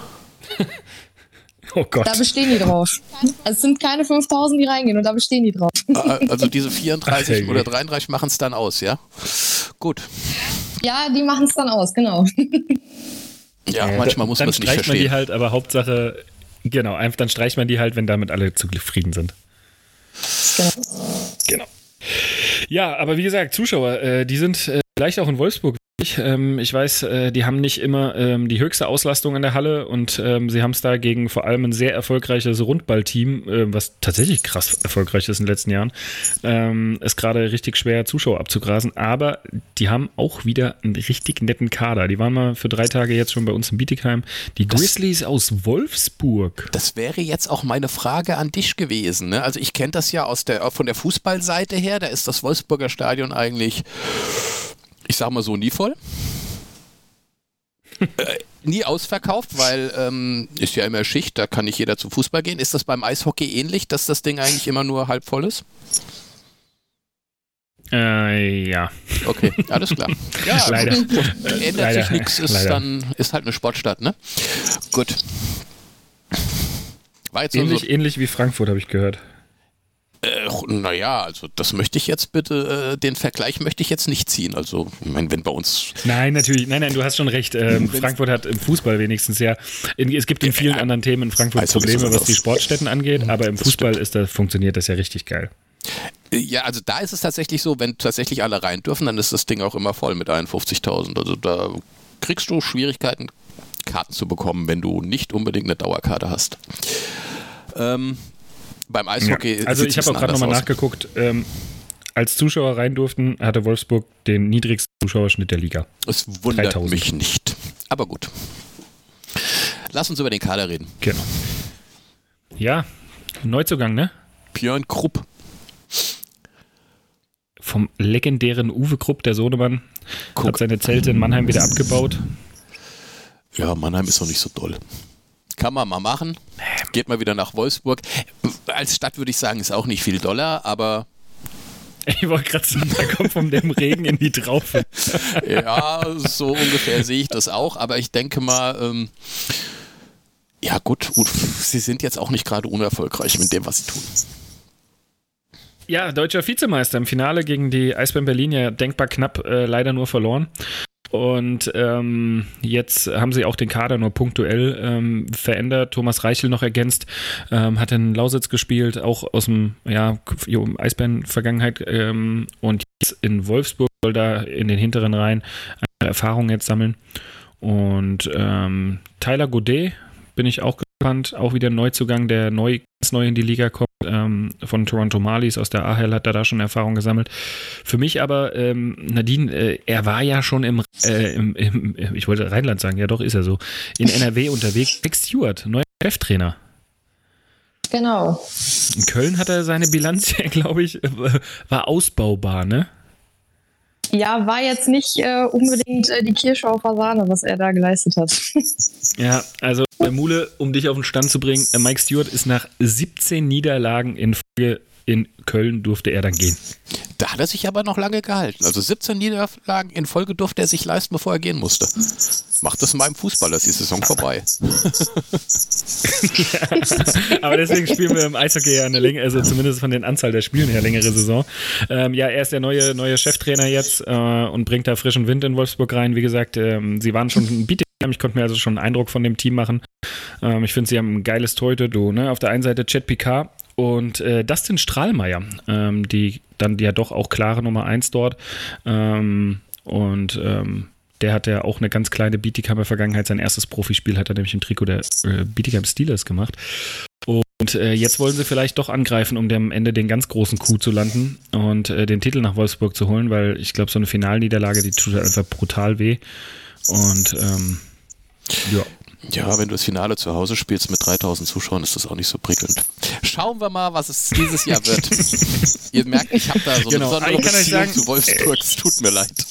B: Oh Gott.
D: Da bestehen die drauf. Es sind keine fünftausend, die reingehen und da bestehen die drauf.
C: Also diese vierunddreißig
B: Ach,
C: oder dreiunddreißig machen es dann aus, ja? Gut.
D: Ja, die machen es dann aus, genau.
C: Ja, manchmal muss
B: dann
C: man es nicht
B: streicht man die
C: verstehen.
B: halt, aber Hauptsache, genau, einfach dann streicht man die halt, wenn damit alle zufrieden sind.
D: Genau.
B: Genau. Ja, aber wie gesagt, Zuschauer, äh, die sind äh, vielleicht auch in Wolfsburg. Ich, ähm, ich weiß, äh, die haben nicht immer ähm, die höchste Auslastung in der Halle und ähm, sie haben es da gegen vor allem ein sehr erfolgreiches Rundballteam, äh, was tatsächlich krass erfolgreich ist in den letzten Jahren, ähm, ist gerade richtig schwer, Zuschauer abzugrasen, aber die haben auch wieder einen richtig netten Kader. Die waren mal für drei Tage jetzt schon bei uns in Bietigheim. Die
C: Das-
B: Grizzlies aus Wolfsburg.
C: Das wäre jetzt auch meine Frage an dich gewesen. Ne? Also ich kenne das ja aus der, von der Fußballseite her, da ist das Wolfsburger Stadion eigentlich, ich sag mal so, nie voll. äh, nie ausverkauft, weil ähm, ist ja immer Schicht, da kann nicht jeder zum Fußball gehen. Ist das beim Eishockey ähnlich, dass das Ding eigentlich immer nur halb voll ist?
B: Äh, ja.
C: Okay, alles klar. Ja,
B: Leider.
C: ändert
B: Leider.
C: sich nichts, ist
B: Leider.
C: dann ist halt eine Sportstadt, ne? Gut. War jetzt nur so,
B: Ähnlich, ähnlich wie Frankfurt, habe ich gehört.
C: äh, naja, also das möchte ich jetzt bitte, äh, den Vergleich möchte ich jetzt nicht ziehen. Also, ich meine, wenn bei uns
B: Nein, natürlich. Nein, nein, du hast schon recht. Ähm, Frankfurt hat im Fußball wenigstens ja. In, es gibt in vielen
C: Ja,
B: anderen Themen in Frankfurt
C: Eishockey ist
B: Probleme,
C: was
B: was die
C: anderes.
B: Sportstätten angeht, aber im
C: Das
B: Fußball
C: stimmt.
B: ist da, funktioniert das ja richtig geil.
C: Ja, also da ist es tatsächlich so, wenn tatsächlich alle rein dürfen, dann ist das Ding auch immer voll mit einundfünfzigtausend. Also da kriegst du Schwierigkeiten, Karten zu bekommen, wenn du nicht unbedingt eine Dauerkarte hast. Ähm, beim Eishockey
B: Ja. Also
C: sieht's
B: ich habe
C: ein
B: auch gerade
C: bisschen
B: nochmal
C: anders aus.
B: nachgeguckt. Ähm, als Zuschauer rein durften, hatte Wolfsburg den niedrigsten Zuschauerschnitt der Liga.
C: Es wundert
B: dreitausend.
C: mich nicht. Aber gut. Lass uns über den Kader reden.
B: Genau. Ja, Neuzugang, ne?
C: Björn Krupp.
B: Vom legendären Uwe Krupp, der Sohnemann,
C: Guck.
B: hat seine Zelte in Mannheim wieder abgebaut.
C: Ja, Mannheim ist noch nicht so doll. Kann man mal machen. Geht mal wieder nach Wolfsburg. Als Stadt würde ich sagen, ist auch nicht viel Dollar, aber
B: Ich wollte gerade sagen, da kommt von dem Regen in die Traufe.
C: ja, so ungefähr sehe ich das auch. Aber ich denke mal, ähm, ja gut, gut, sie sind jetzt auch nicht gerade unerfolgreich mit dem, was sie tun.
B: Ja, deutscher Vizemeister im Finale gegen die Eisbären Berlin, ja denkbar knapp, äh, leider nur verloren. Und ähm, jetzt haben sie auch den Kader nur punktuell ähm, verändert. Thomas Reichel noch ergänzt, ähm, hat in Lausitz gespielt, auch aus dem ja, Eisbären-Vergangenheit. Ähm, und jetzt in Wolfsburg soll da in den hinteren Reihen eine Erfahrung jetzt sammeln. Und ähm, Tyler Godet bin ich auch gespannt, auch wieder ein Neuzugang, der neu, ganz neu in die Liga kommt, ähm, von Toronto Marlies aus der A H L hat er da schon Erfahrung gesammelt. Für mich aber, ähm, Nadine, äh, er war ja schon im, äh, im, im, ich wollte Rheinland sagen, ja doch, ist er so, in N R W unterwegs. Nick Stewart, neuer Cheftrainer.
D: Genau.
B: In Köln hat er seine Bilanz, ja, glaube ich, war ausbaubar, ne?
D: Ja, war jetzt nicht äh, unbedingt äh, die Kirsche auf der Sahne, was er da geleistet hat.
B: Ja, also äh, Mule, um dich auf den Stand zu bringen, äh, Mike Stewart ist nach siebzehn Niederlagen in Folge in Köln durfte er dann gehen.
C: Da hat er sich aber noch lange gehalten. Also siebzehn Niederlagen in Folge durfte er sich leisten, bevor er gehen musste. Macht das mal im Fußball, ist die Saison vorbei.
B: Ja, aber deswegen spielen wir im Eishockey ja eine längere, also zumindest von den Anzahl der Spielen her längere Saison. Ähm, ja, er ist der neue, neue Cheftrainer jetzt äh, und bringt da frischen Wind in Wolfsburg rein. Wie gesagt, ähm, sie waren schon ein Bietigheim, ich konnte mir also schon einen Eindruck von dem Team machen. Ähm, ich finde, sie haben ein geiles Torhüter-Duo, ne? Auf der einen Seite Chet Picard und äh, Dustin Strahlmeier, ähm, die dann ja doch auch klare Nummer eins dort. Ähm, und ähm, der hat ja auch eine ganz kleine Bietigheimer Vergangenheit. Sein erstes Profispiel hat er nämlich im Trikot der äh, Bietigheim Steelers gemacht. Und äh, jetzt wollen sie vielleicht doch angreifen, um am Ende den ganz großen Coup zu landen und äh, den Titel nach Wolfsburg zu holen, weil ich glaube, so eine Finalniederlage, die tut halt einfach brutal weh. Und ähm, ja.
C: Ja, wenn du das Finale zu Hause spielst mit dreitausend Zuschauern, ist das auch nicht so prickelnd. Schauen wir mal, was es dieses Jahr wird. Ihr merkt, ich habe da so eine
B: genau.
C: besondere
B: ich kann
C: Beziehung
B: euch sagen,
C: zu Wolfsburg. Es tut mir leid.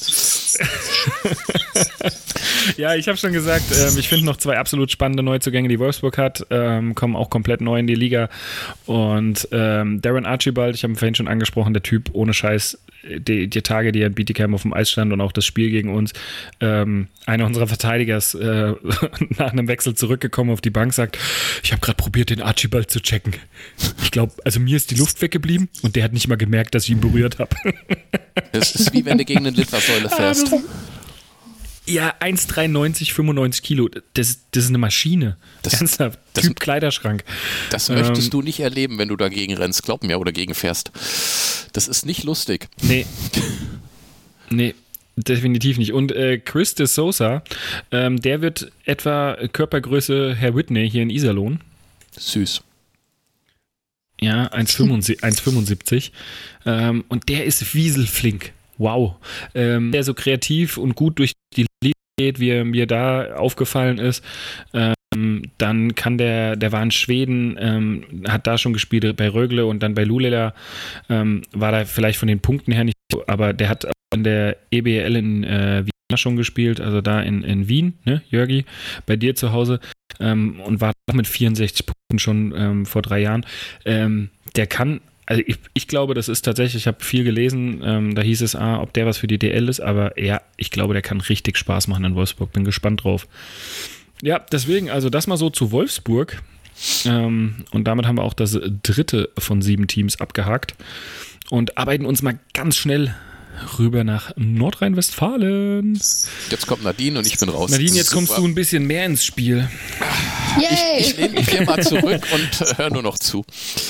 B: Ja, ich habe schon gesagt, ähm, ich finde noch zwei absolut spannende Neuzugänge, die Wolfsburg hat, ähm, kommen auch komplett neu in die Liga. Und ähm, Darren Archibald, ich habe ihn vorhin schon angesprochen, der Typ ohne Scheiß, die, die Tage, die er in Bietigheim auf dem Eis stand und auch das Spiel gegen uns, ähm, einer unserer Verteidiger ist äh, nach einem Wechsel zurückgekommen auf die Bank, sagt, ich habe gerade probiert, den Archibald zu checken. Ich glaube, also mir ist die Luft weggeblieben und der hat nicht mal gemerkt, dass ich ihn berührt habe.
C: Das ist wie wenn du gegen eine Litfaßsäule fährst.
B: Ja, eins Komma dreiundneunzig, fünfundneunzig Kilo, das, das ist eine Maschine.
C: Das,
B: Ernsthaft,
C: das,
B: Typ Kleiderschrank.
C: Das möchtest
B: ähm,
C: du nicht erleben, wenn du dagegen rennst, glaub mir, oder dagegen fährst. Das ist nicht lustig.
B: Nee. Nee, definitiv nicht. Und äh, Chris de Sousa, ähm, der wird etwa Körpergröße Herr Whitney hier in Iserlohn.
C: Süß.
B: Ja, eins Komma fünfundsiebzig. Ähm, und der ist wieselflink. Wow. Ähm, der so kreativ und gut durch die Liga geht, wie er mir da aufgefallen ist. Ähm, dann kann der, der war in Schweden, ähm, hat da schon gespielt bei Rögle und dann bei Luleå. Ähm, war da vielleicht von den Punkten her nicht so, aber der hat auch in der E B L in äh, Wien schon gespielt, also da in, in Wien, ne, Jörgi, bei dir zu Hause. Ähm, und war mit vierundsechzig Punkten schon ähm, vor drei Jahren. Ähm, der kann Also ich, ich glaube, das ist tatsächlich, ich habe viel gelesen, ähm, da hieß es, ah, ob der was für die D L ist, aber ja, ich glaube, der kann richtig Spaß machen in Wolfsburg, bin gespannt drauf. Ja, deswegen, also das mal so zu Wolfsburg ähm, und damit haben wir auch das dritte von sieben Teams abgehakt und arbeiten uns mal ganz schnell rüber nach Nordrhein-Westfalen.
C: Jetzt kommt Nadine und ich bin raus.
B: Nadine, jetzt kommst du ein bisschen mehr ins Spiel.
D: Yay!
C: Ich, ich lehne mich hier mal zurück und höre nur noch zu.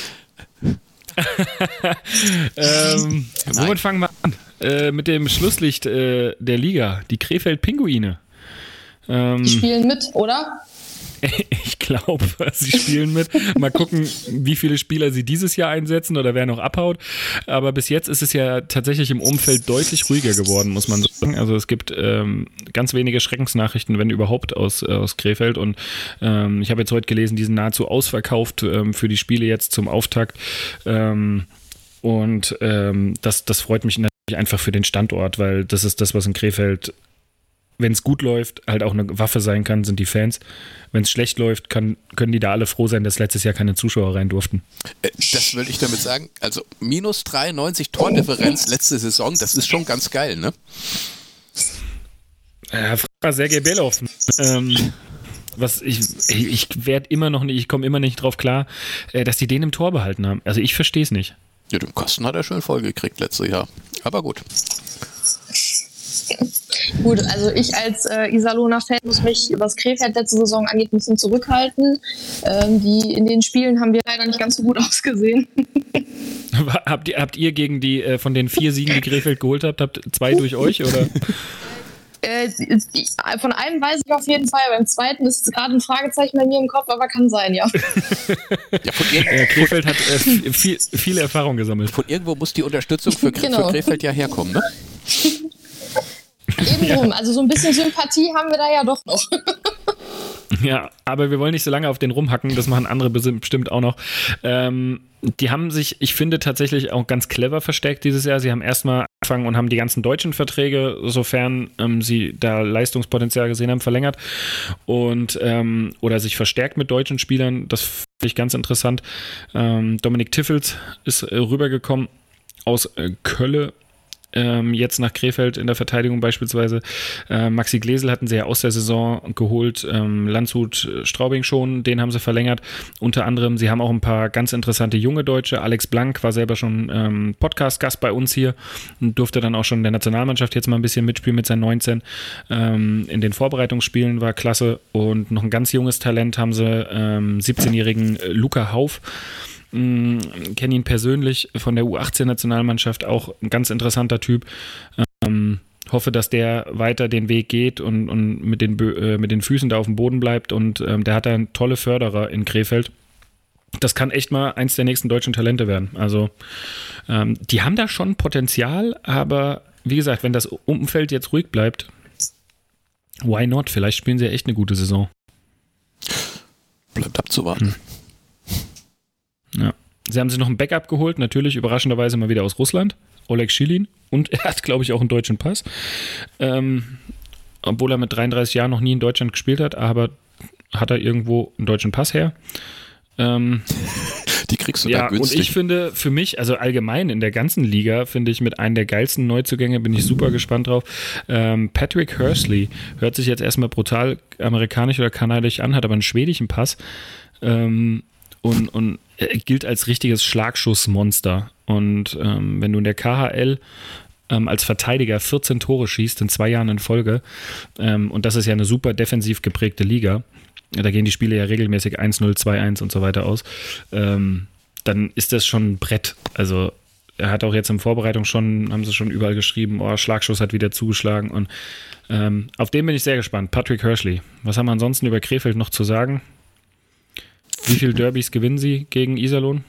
B: ähm, womit fangen wir an? Äh, mit dem Schlusslicht äh, der Liga, die Krefeld-Pinguine. Ähm,
D: Die spielen mit, oder?
B: Ich glaube, sie spielen mit. Mal gucken, wie viele Spieler sie dieses Jahr einsetzen oder wer noch abhaut. Aber bis jetzt ist es ja tatsächlich im Umfeld deutlich ruhiger geworden, muss man sagen. Also es gibt ähm, ganz wenige Schreckensnachrichten, wenn überhaupt, aus, aus Krefeld. Und ähm, ich habe jetzt heute gelesen, die sind nahezu ausverkauft ähm, für die Spiele jetzt zum Auftakt. Ähm, und ähm, das, das freut mich natürlich einfach für den Standort, weil das ist das, was in Krefeld, wenn es gut läuft, halt auch eine Waffe sein kann, sind die Fans. Wenn es schlecht läuft, kann, können die da alle froh sein, dass letztes Jahr keine Zuschauer rein durften.
C: Das würde ich damit sagen. Also minus dreiundneunzig Tordifferenz letzte Saison, das ist schon ganz geil, ne?
B: Ja, frag Sergej Belov. Ähm, was ich, ich werde immer noch nicht, ich komme immer nicht drauf klar, dass die den im Tor behalten haben. Also ich verstehe es nicht.
C: Ja, den Kosten hat er schön vollgekriegt letztes Jahr. Aber gut.
D: Gut, also ich als äh, Iserlohner Fan muss mich, was Krefeld letzte Saison angeht, ein bisschen zurückhalten. Ähm, die, in den Spielen haben wir leider nicht ganz so gut ausgesehen.
B: habt, ihr, habt ihr gegen die, äh, von den vier Siegen, die Krefeld geholt habt, habt zwei durch euch, oder?
D: Äh, die, von einem weiß ich auf jeden Fall, beim zweiten ist gerade ein Fragezeichen bei mir im Kopf, aber kann sein, ja.
C: Ja, von irgendwo,
B: ja, Krefeld hat äh, viel, viele Erfahrung gesammelt.
C: Von irgendwo muss die Unterstützung für,
D: genau.
C: für Krefeld ja herkommen, ne?
D: Eben drum, also so ein bisschen Sympathie haben wir da ja doch noch.
B: Ja, aber wir wollen nicht so lange auf den rumhacken, das machen andere bestimmt auch noch. Ähm, die haben sich, ich finde, tatsächlich auch ganz clever verstärkt dieses Jahr. Sie haben erstmal angefangen und haben die ganzen deutschen Verträge, sofern ähm, sie da Leistungspotenzial gesehen haben, verlängert und ähm, oder sich verstärkt mit deutschen Spielern. Das finde ich ganz interessant. Ähm, Dominik Tiffels ist äh, rübergekommen aus äh, Köln. ähm, jetzt nach Krefeld in der Verteidigung beispielsweise. Äh, Maxi Glesel hatten sie ja aus der Saison geholt, ähm, Landshut Straubing schon, den haben sie verlängert. Unter anderem, sie haben auch ein paar ganz interessante junge Deutsche. Alex Blank war selber schon ähm, Podcast-Gast bei uns hier und durfte dann auch schon in der Nationalmannschaft jetzt mal ein bisschen mitspielen mit seinen neunzehn. Ähm, in den Vorbereitungsspielen war klasse und noch ein ganz junges Talent haben sie, ähm, siebzehnjährigen Luca Hauf. Kenne ihn persönlich von der U achtzehn-Nationalmannschaft, auch ein ganz interessanter Typ. Ähm, hoffe, dass der weiter den Weg geht und, und mit, den, äh, mit den Füßen da auf dem Boden bleibt und ähm, der hat da tolle Förderer in Krefeld. Das kann echt mal eins der nächsten deutschen Talente werden. Also ähm, die haben da schon Potenzial, aber wie gesagt, wenn das Umfeld jetzt ruhig bleibt, why not? Vielleicht spielen sie ja echt eine gute Saison.
C: Bleibt abzuwarten. Hm.
B: Ja. Sie haben sich noch ein Backup geholt, natürlich überraschenderweise mal wieder aus Russland, Oleg Schilin, und er hat, glaube ich, auch einen deutschen Pass, ähm, obwohl er mit dreiunddreißig Jahren noch nie in Deutschland gespielt hat, aber hat er irgendwo einen deutschen Pass her. Ähm,
C: Die kriegst du
B: ja,
C: da günstig.
B: Und ich finde, für mich, also allgemein in der ganzen Liga, finde ich mit einem der geilsten Neuzugänge, bin ich super gespannt drauf. Ähm, Patrick Hursley hört sich jetzt erstmal brutal amerikanisch oder kanadisch an, hat aber einen schwedischen Pass. Ähm, Und, und er gilt als richtiges Schlagschussmonster. Und ähm, wenn du in der K H L ähm, als Verteidiger vierzehn Tore schießt in zwei Jahren in Folge, ähm, und das ist ja eine super defensiv geprägte Liga, da gehen die Spiele ja regelmäßig eins null, zwei eins und so weiter aus, ähm, dann ist das schon ein Brett. Also er hat auch jetzt in Vorbereitung schon, haben sie schon überall geschrieben, oh, Schlagschuss hat wieder zugeschlagen. Und ähm, auf den bin ich sehr gespannt. Patrick Hursley. Was haben wir ansonsten über Krefeld noch zu sagen? Wie viele Derbys gewinnen sie gegen Iserlohn?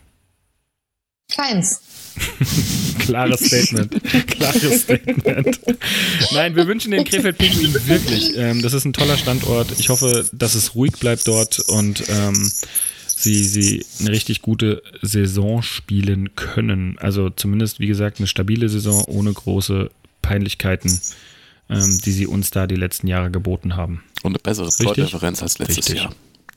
D: Keins.
B: Klares Statement. Klares Statement. Nein, wir wünschen den Krefeld Pinguinen wirklich. Ähm, das ist ein toller Standort. Ich hoffe, dass es ruhig bleibt dort und ähm, sie, sie eine richtig gute Saison spielen können. Also zumindest, wie gesagt, eine stabile Saison ohne große Peinlichkeiten, ähm, die sie uns da die letzten Jahre geboten haben.
C: Und eine bessere Tordifferenz als letztes
B: Richtig.
C: Jahr.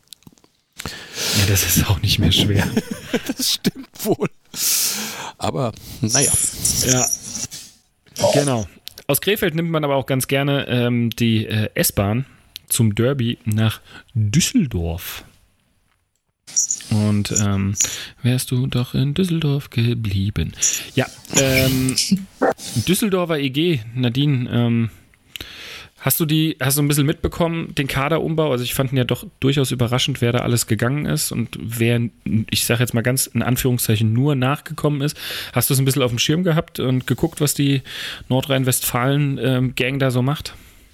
B: Ja, das ist auch nicht mehr schwer.
C: Das stimmt wohl. Aber, naja.
B: Ja, genau. Aus Krefeld nimmt man aber auch ganz gerne ähm, die äh, S-Bahn zum Derby nach Düsseldorf. Und ähm, wärst du doch in Düsseldorf geblieben. Ja, ähm, Düsseldorfer E G, Nadine, ähm, Hast du die, hast du ein bisschen mitbekommen, den Kaderumbau? Also ich fand ihn ja doch durchaus überraschend, wer da alles gegangen ist und wer, ich sage jetzt mal ganz in Anführungszeichen, nur nachgekommen ist. Hast du es ein bisschen auf dem Schirm gehabt und geguckt, was die Nordrhein-Westfalen-Gang da so macht?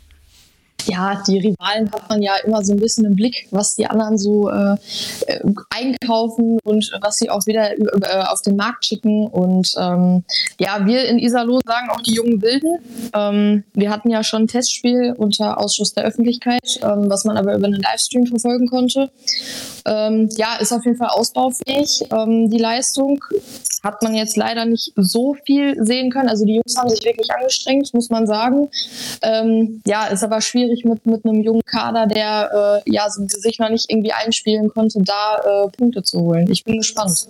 D: Ja, die Rivalen hat man ja immer so ein bisschen im Blick, was die anderen so äh, einkaufen und was sie auch wieder äh, auf den Markt schicken. Und ähm, ja, wir in Iserlohn sagen auch die jungen Wilden. Ähm, wir hatten ja schon ein Testspiel unter Ausschuss der Öffentlichkeit, ähm, was man aber über einen Livestream verfolgen konnte. Ähm, ja, ist auf jeden Fall ausbaufähig. Ähm, die Leistung hat man jetzt leider nicht so viel sehen können. Also die Jungs haben sich wirklich angestrengt, muss man sagen. Ähm, ja, ist aber schwierig mit, mit einem jungen Kader, der äh, ja, so, sich noch nicht irgendwie einspielen konnte, da äh, Punkte zu holen. Ich bin gespannt.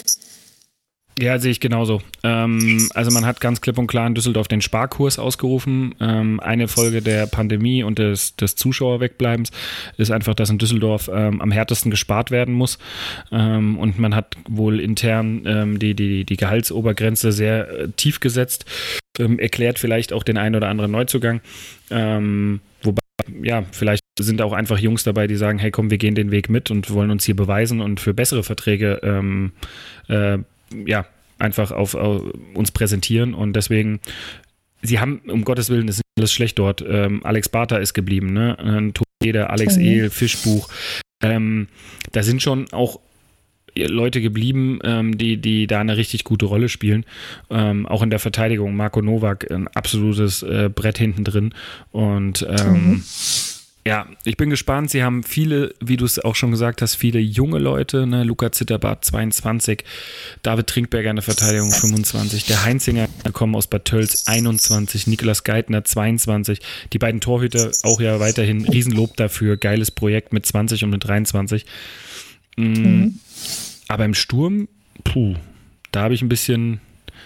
B: Ja, sehe ich genauso. Ähm, also man hat ganz klipp und klar in Düsseldorf den Sparkurs ausgerufen. Ähm, eine Folge der Pandemie und des, des Zuschauerwegbleibens ist einfach, dass in Düsseldorf ähm, am härtesten gespart werden muss. Ähm, und man hat wohl intern ähm, die, die, die Gehaltsobergrenze sehr äh, tief gesetzt. Ähm, erklärt vielleicht auch den einen oder anderen Neuzugang. Ähm, wobei, ja, vielleicht sind auch einfach Jungs dabei, die sagen, hey komm, wir gehen den Weg mit und wollen uns hier beweisen und für bessere Verträge ähm, äh, ja, einfach auf, auf uns präsentieren und deswegen, sie haben, um Gottes Willen, ist nicht alles schlecht dort. Ähm, Alex Bartha ist geblieben, ne? Ein Toeder, Alex mhm. Ehl, Fischbuch. Ähm, da sind schon auch Leute geblieben, ähm, die, die da eine richtig gute Rolle spielen. Ähm, auch in der Verteidigung. Marco Nowak, ein absolutes äh, Brett hinten drin. Und ähm, mhm. ja, ich bin gespannt. Sie haben viele, wie du es auch schon gesagt hast, viele junge Leute. Ne? Luca Zitterbart, zweiundzwanzig. David Trinkberger in der Verteidigung, fünfundzwanzig. Der Heinzinger kommen aus Bad Tölz, einundzwanzig. Niklas Geithner, zweiundzwanzig. Die beiden Torhüter auch ja weiterhin Riesenlob dafür. Geiles Projekt mit zwanzig und mit dreiundzwanzig. Mhm. Aber im Sturm, puh, da habe ich ein bisschen,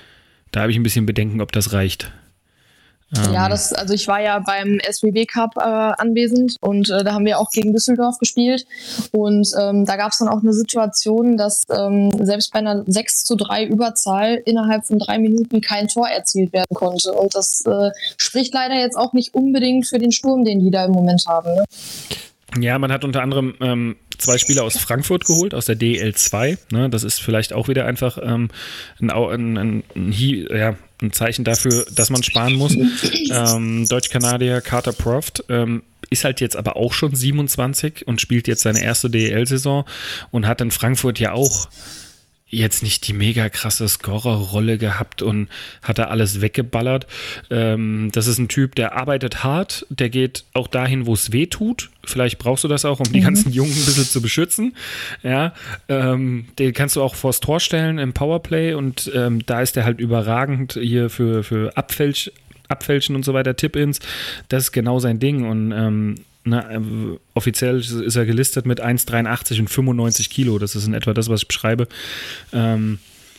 B: da habe ich ein bisschen Bedenken, ob das reicht.
D: Ja, das, also ich war ja beim S W B Cup äh, anwesend und äh, da haben wir auch gegen Düsseldorf gespielt und ähm, da gab es dann auch eine Situation, dass ähm, selbst bei einer sechs zu drei Überzahl innerhalb von drei Minuten kein Tor erzielt werden konnte und das äh, spricht leider jetzt auch nicht unbedingt für den Sturm, den die da im Moment haben. Ne?
B: Ja, man hat unter anderem ähm, zwei Spieler aus Frankfurt geholt, aus der D L zwei. Ne? Das ist vielleicht auch wieder einfach ähm, ein, ein, ein, ein, ja, ein Zeichen dafür, dass man sparen muss. Ähm, Deutsch-Kanadier Carter Proft ähm, ist halt jetzt aber auch schon siebenundzwanzig und spielt jetzt seine erste D E L-Saison und hat in Frankfurt ja auch jetzt nicht die mega krasse Scorerrolle gehabt und hat da alles weggeballert. Ähm, das ist ein Typ, der arbeitet hart, der geht auch dahin, wo es weh tut. Vielleicht brauchst du das auch, um die ganzen Jungen ein bisschen zu beschützen. Ja, ähm, den kannst du auch vors Tor stellen im Powerplay und ähm, da ist der halt überragend hier für, für Abfälsch, Abfälschen und so weiter, Tip-Ins. Das ist genau sein Ding und ähm, Na, äh, offiziell ist er gelistet mit eins Komma dreiundachtzig und fünfundneunzig Kilo. Das ist in etwa das, was ich beschreibe. Ähm,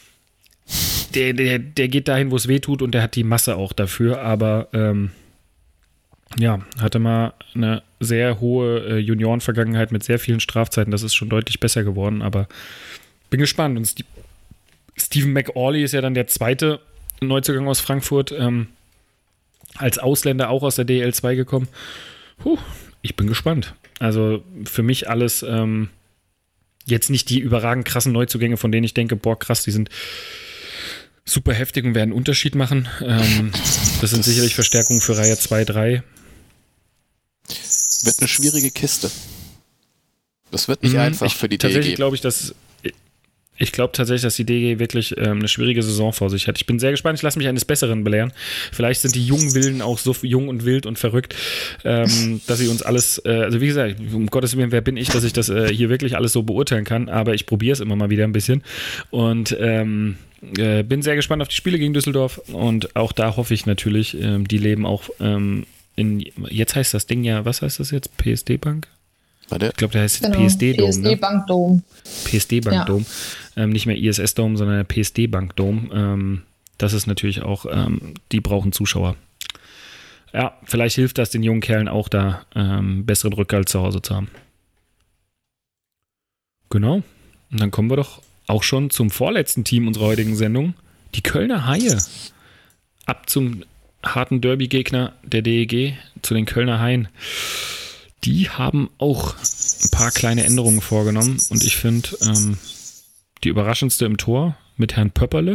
B: der, der, der geht dahin, wo es weh tut und der hat die Masse auch dafür. Aber ähm, ja, hatte mal eine sehr hohe äh, Juniorenvergangenheit mit sehr vielen Strafzeiten. Das ist schon deutlich besser geworden. Aber bin gespannt. Und St- Stephen McAuley ist ja dann der zweite Neuzugang aus Frankfurt. Ähm, als Ausländer auch aus der D L zwei gekommen. Puh. Ich bin gespannt. Also für mich alles ähm, jetzt nicht die überragend krassen Neuzugänge, von denen ich denke, boah krass, die sind super heftig und werden einen Unterschied machen. Ähm, das sind sicherlich Verstärkungen für Reihe zwei, drei.
C: Wird eine schwierige Kiste. Das wird nicht mhm, einfach
B: ich,
C: für die D E G.
B: Tatsächlich glaube ich, dass Ich glaube tatsächlich, dass die D E G wirklich ähm, eine schwierige Saison vor sich hat. Ich bin sehr gespannt, ich lasse mich eines Besseren belehren. Vielleicht sind die jungen Wilden auch so jung und wild und verrückt, ähm, dass sie uns alles, äh, also wie gesagt, um Gottes Willen, wer bin ich, dass ich das äh, hier wirklich alles so beurteilen kann, aber ich probiere es immer mal wieder ein bisschen und ähm, äh, bin sehr gespannt auf die Spiele gegen Düsseldorf und auch da hoffe ich natürlich, ähm, die leben auch ähm, in, jetzt heißt das Ding ja, was heißt das jetzt? P S D Bank? Ich glaube, der heißt
D: genau,
B: P S D-Dom.
D: P S D-Bank-Dom.
B: Ne? P S D-Bank-Dom. Ja. Ähm, nicht mehr I S S-Dom, sondern P S D-Bank-Dom. Ähm, das ist natürlich auch, ähm, die brauchen Zuschauer. Ja, vielleicht hilft das den jungen Kerlen auch da, ähm, besseren Rückhalt zu Hause zu haben. Genau. Und dann kommen wir doch auch schon zum vorletzten Team unserer heutigen Sendung. Die Kölner Haie. Ab zum harten Derby-Gegner der D E G, zu den Kölner Haien. Die haben auch ein paar kleine Änderungen vorgenommen und ich finde ähm, die überraschendste im Tor mit Herrn Pöpperle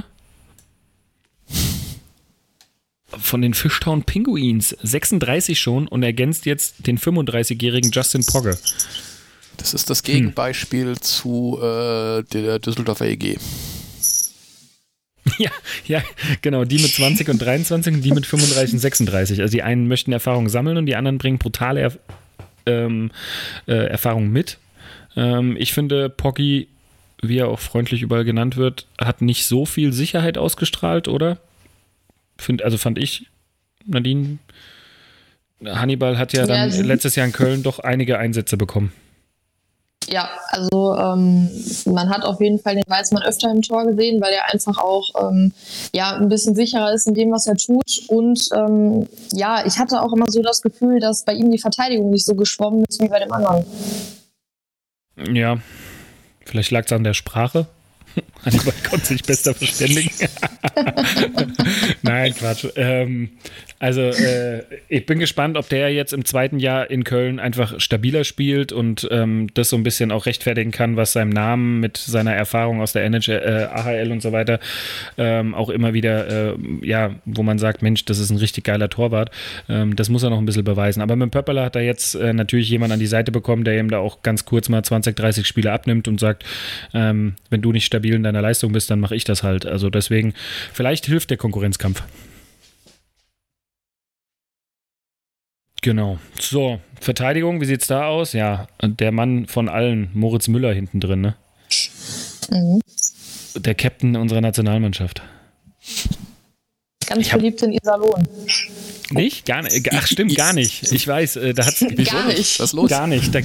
B: von den Fishtown Pinguins, sechsunddreißig schon und ergänzt jetzt den fünfunddreißigjährigen Justin Pogge.
C: Das ist das Gegenbeispiel hm. zu äh, der Düsseldorfer E G.
B: Ja, ja, genau, die mit zwanzig und dreiundzwanzig und die mit fünfunddreißig und sechsunddreißig. Also die einen möchten Erfahrung sammeln und die anderen bringen brutale Erfahrung. Ähm, äh, Erfahrung mit. Ähm, ich finde, Poggi, wie er auch freundlich überall genannt wird, hat nicht so viel Sicherheit ausgestrahlt, oder? Find, also fand ich, Nadine, Hannibal hat ja dann ja, letztes Jahr in Köln doch einige Einsätze bekommen.
D: Ja, also ähm, man hat auf jeden Fall den Weizmann öfter im Tor gesehen, weil er einfach auch ähm, ja, ein bisschen sicherer ist in dem, was er tut. Und ähm, ja, ich hatte auch immer so das Gefühl, dass bei ihm die Verteidigung nicht so geschwommen ist wie bei dem anderen.
B: Ja, vielleicht lag es an der Sprache. Hannibal konnte sich besser verständigen. Nein, Quatsch. Ähm, also äh, ich bin gespannt, ob der jetzt im zweiten Jahr in Köln einfach stabiler spielt und ähm, das so ein bisschen auch rechtfertigen kann, was seinem Namen mit seiner Erfahrung aus der N H L, äh, A H L und so weiter ähm, auch immer wieder, äh, ja, wo man sagt, Mensch, das ist ein richtig geiler Torwart. Ähm, das muss er noch ein bisschen beweisen. Aber mit Pöpperle hat er jetzt äh, natürlich jemand an die Seite bekommen, der ihm da auch ganz kurz mal zwanzig, dreißig Spiele abnimmt und sagt, ähm, wenn du nicht stabil in deiner Leistung bist, dann mache ich das halt. Also deswegen, vielleicht hilft der Konkurrenzkampf. Genau. So, Verteidigung, wie sieht's da aus? Ja, der Mann von allen, Moritz Müller hinten drin, ne? Mhm. Der Captain unserer Nationalmannschaft.
D: Ganz beliebt in Iserlohn.
B: Nicht? Gar nicht. Ach, stimmt, gar nicht. Ich weiß, da hat's
D: gar nicht.
C: Was ist los?
B: Gar nicht. Da,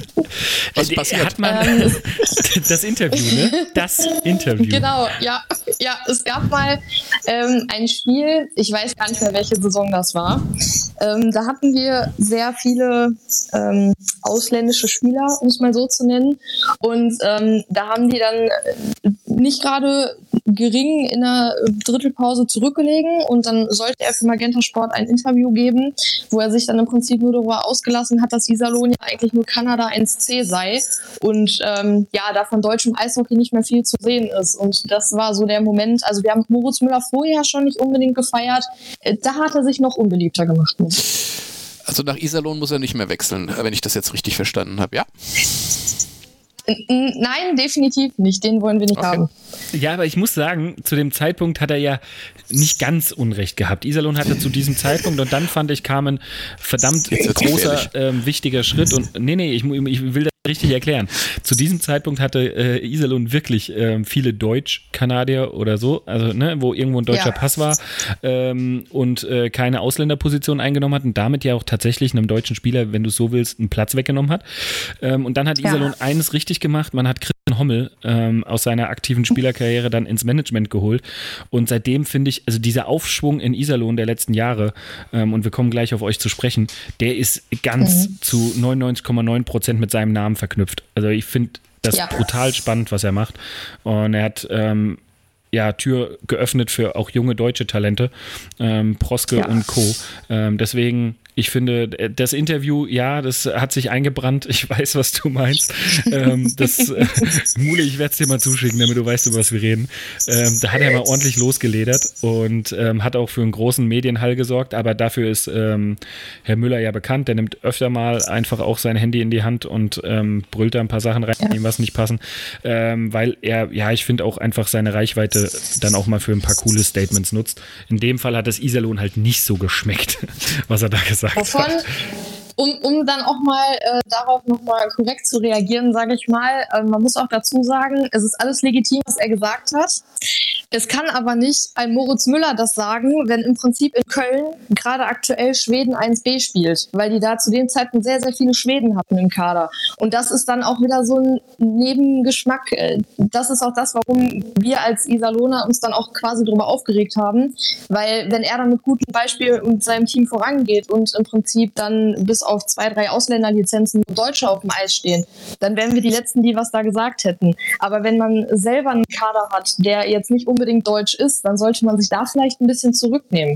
C: Was passiert?
B: Hat man
D: ähm.
B: das Interview, ne? Das Interview.
D: Genau, ja. Ja, es gab mal ähm, ein Spiel, ich weiß gar nicht mehr, welche Saison das war. Ähm, da hatten wir sehr viele ähm, ausländische Spieler, um es mal so zu nennen. Und ähm, da haben die dann nicht gerade gering in der Drittelpause zurückgelegen und dann sollte er für Magenta Sport ein Interview geben, wo er sich dann im Prinzip nur darüber ausgelassen hat, dass Iserlohn ja eigentlich nur Kanada eins C sei und ähm, ja, da von deutschem Eishockey nicht mehr viel zu sehen ist. Und das war so der Moment, also wir haben Moritz Müller vorher schon nicht unbedingt gefeiert, da hat er sich noch unbeliebter gemacht.
C: Also nach Iserlohn muss er nicht mehr wechseln, wenn ich das jetzt richtig verstanden habe, ja?
D: Nein, definitiv nicht. Den wollen wir nicht okay. haben.
B: Ja, aber ich muss sagen, zu dem Zeitpunkt hat er ja nicht ganz Unrecht gehabt. Iserlohn hatte zu diesem Zeitpunkt und dann fand ich, kam ein verdammt großer, ähm, wichtiger Schritt und nee, nee, ich, ich will das richtig erklären. Zu diesem Zeitpunkt hatte äh, Iserlohn wirklich ähm, viele Deutsch-Kanadier oder so, also ne, wo irgendwo ein deutscher ja. Pass war ähm, und äh, keine Ausländerposition eingenommen hat und damit ja auch tatsächlich einem deutschen Spieler, wenn du es so willst, einen Platz weggenommen hat. Ähm, und dann hat Iserlohn ja. eines richtig gemacht, man hat Christian Hommel ähm, aus seiner aktiven Spielerkarriere dann ins Management geholt und seitdem finde ich, also dieser Aufschwung in Iserlohn der letzten Jahre ähm, und wir kommen gleich auf euch zu sprechen, der ist ganz mhm. zu neunundneunzig Komma neun Prozent mit seinem Namen verknüpft. Also ich finde das ja. brutal spannend, was er macht. Und er hat ähm, ja Tür geöffnet für auch junge deutsche Talente, ähm, Proske ja. und Co. Ähm, deswegen, ich finde, das Interview, ja, das hat sich eingebrannt. Ich weiß, was du meinst. ähm, das, äh, Mule, ich werde es dir mal zuschicken, damit du weißt, über was wir reden. Ähm, da hat er mal ordentlich losgeledert und ähm, hat auch für einen großen Medienhall gesorgt. Aber dafür ist ähm, Herr Müller ja bekannt. Der nimmt öfter mal einfach auch sein Handy in die Hand und ähm, brüllt da ein paar Sachen rein, die ihm was nicht passen. Ähm, weil er, ja, ich finde auch einfach seine Reichweite dann auch mal für ein paar coole Statements nutzt. In dem Fall hat das Iserlohn halt nicht so geschmeckt, was er da gesagt hat.
D: Davon, um, um dann auch mal äh, darauf nochmal korrekt zu reagieren, sage ich mal, äh, man muss auch dazu sagen, es ist alles legitim, was er gesagt hat. Es kann aber nicht ein Moritz Müller das sagen, wenn im Prinzip in Köln gerade aktuell Schweden eins B spielt, weil die da zu dem Zeitpunkt sehr, sehr viele Schweden hatten im Kader. Und das ist dann auch wieder so ein Nebengeschmack. Das ist auch das, warum wir als Iserlohner uns dann auch quasi darüber aufgeregt haben, weil wenn er dann mit gutem Beispiel und seinem Team vorangeht und im Prinzip dann bis auf zwei, drei Ausländerlizenzen Deutsche auf dem Eis stehen, dann wären wir die Letzten, die was da gesagt hätten. Aber wenn man selber einen Kader hat, der jetzt nicht unbedingt deutsch ist, dann sollte man sich da vielleicht ein bisschen zurücknehmen.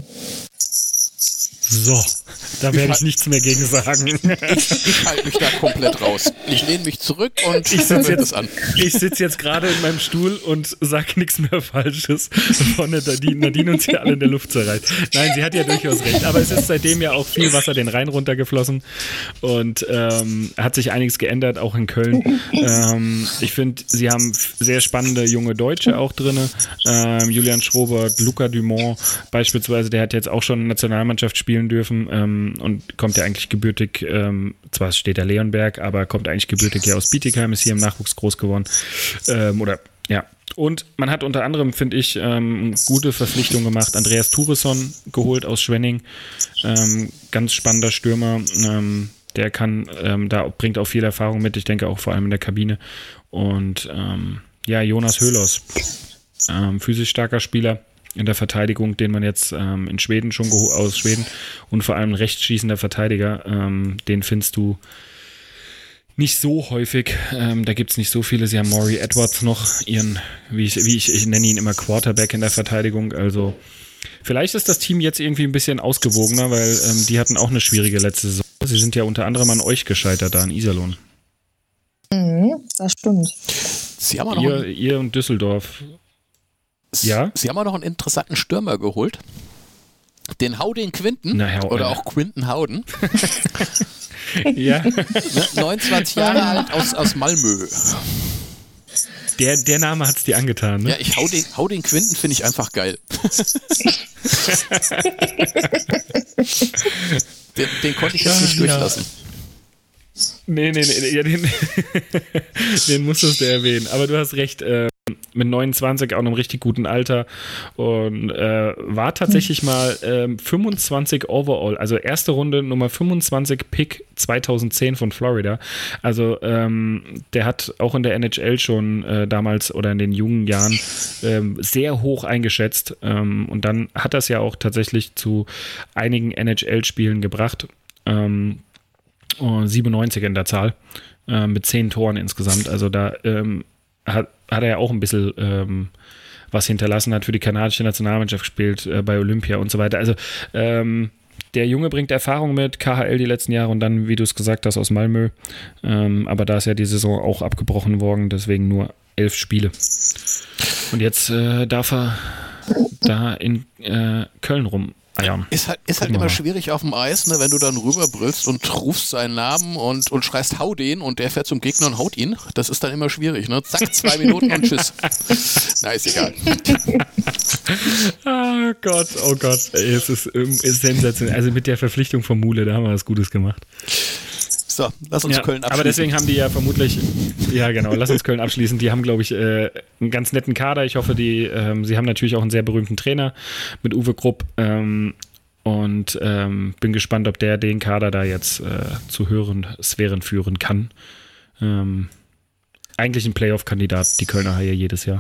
B: So, da werde ich nichts mehr gegen sagen.
C: Ich, ich halte mich da komplett raus. Ich lehne mich zurück und
B: ich sitze jetzt, an. Ich sitze jetzt gerade in meinem Stuhl und sage nichts mehr Falsches, bevor Nadine, Nadine uns hier alle in der Luft zerreißt. Nein, sie hat ja durchaus recht. Aber es ist seitdem ja auch viel Wasser den Rhein runtergeflossen und ähm, hat sich einiges geändert, auch in Köln. Ähm, ich finde, sie haben sehr spannende junge Deutsche auch drin. Ähm, Julian Schrobert, Luca Dumont beispielsweise, der hat jetzt auch schon Nationalmannschaft spielen dürfen ähm, und kommt ja eigentlich gebürtig, ähm, zwar steht der Leonberg, aber kommt eigentlich gebürtig ja aus Bietigheim, ist hier im Nachwuchs groß geworden. Ähm, oder ja. Und man hat unter anderem, finde ich, ähm, gute Verpflichtungen gemacht. Andreas Thuresson geholt aus Schwenning. Ähm, ganz spannender Stürmer. Ähm, der kann, ähm, da bringt auch viel Erfahrung mit, ich denke auch vor allem in der Kabine. Und ähm, ja, Jonas Höhlers, ähm, physisch starker Spieler in der Verteidigung, den man jetzt ähm, in Schweden schon geho- aus Schweden und vor allem rechtsschießender Verteidiger, ähm, den findest du nicht so häufig. Ähm, da gibt es nicht so viele. Sie haben Maury Edwards noch, ihren, wie ich, wie ich, ich nenne ihn immer Quarterback in der Verteidigung. Also vielleicht ist das Team jetzt irgendwie ein bisschen ausgewogener, weil ähm, die hatten auch eine schwierige letzte Saison. Sie sind ja unter anderem an euch gescheitert da in Iserlohn.
D: Mhm, das stimmt.
C: Sie haben auch noch
B: ihr,
C: einen,
B: ihr und Düsseldorf. Ja?
C: Sie haben auch noch einen interessanten Stürmer geholt. Den Howden Quinton.
B: Na, Herr,
C: oder auch Quinton Howden.
B: Ja.
C: Ne, neunundzwanzig Jahre alt aus, aus Malmö.
B: Der, der Name hat es dir angetan, ne?
C: Ja, ich hau den, hau den Quinton, finde ich einfach geil. den, den konnte ich jetzt nicht
B: ja.
C: durchlassen.
B: Nee, nee, nee, ja, den, den musstest du erwähnen. Aber du hast recht, äh, mit neunundzwanzig auch in einem richtig guten Alter und äh, war tatsächlich mal ähm, fünfundzwanzig overall, also erste Runde Nummer fünfundzwanzig Pick zweitausendzehn von Florida. Also ähm, der hat auch in der N H L schon äh, damals oder in den jungen Jahren ähm, sehr hoch eingeschätzt ähm, und dann hat das ja auch tatsächlich zu einigen N H L-Spielen gebracht. Ähm, siebenundneunzig in der Zahl, äh, mit zehn Toren insgesamt. Also da ähm, hat, hat er ja auch ein bisschen ähm, was hinterlassen, hat für die kanadische Nationalmannschaft gespielt, äh, bei Olympia und so weiter. Also ähm, der Junge bringt Erfahrung mit, K H L die letzten Jahre und dann, wie du es gesagt hast, aus Malmö. Ähm, aber da ist ja die Saison auch abgebrochen worden, deswegen nur elf Spiele. Und jetzt äh, darf er da in äh, Köln rum. Ah ja.
C: Ist halt, ist halt immer schwierig auf dem Eis, ne, wenn du dann rüberbrüllst und rufst seinen Namen und, und schreist, hau den und der fährt zum Gegner und haut ihn. Das ist dann immer schwierig, ne? Zack, zwei Minuten und tschüss. Na, ist egal.
B: Oh Gott, oh Gott. Es ist, ist sensationell. Also mit der Verpflichtung von Mule, da haben wir was Gutes gemacht.
C: So, lass uns
B: ja,
C: Köln abschließen.
B: Aber deswegen haben die ja vermutlich, ja genau, lass uns Köln abschließen. Die haben, glaube ich, äh, einen ganz netten Kader. Ich hoffe, die, ähm, sie haben natürlich auch einen sehr berühmten Trainer mit Uwe Krupp. Ähm, und ähm, bin gespannt, ob der den Kader da jetzt äh, zu höheren Sphären führen kann. Ähm, eigentlich ein Playoff-Kandidat, die Kölner Haie jedes Jahr.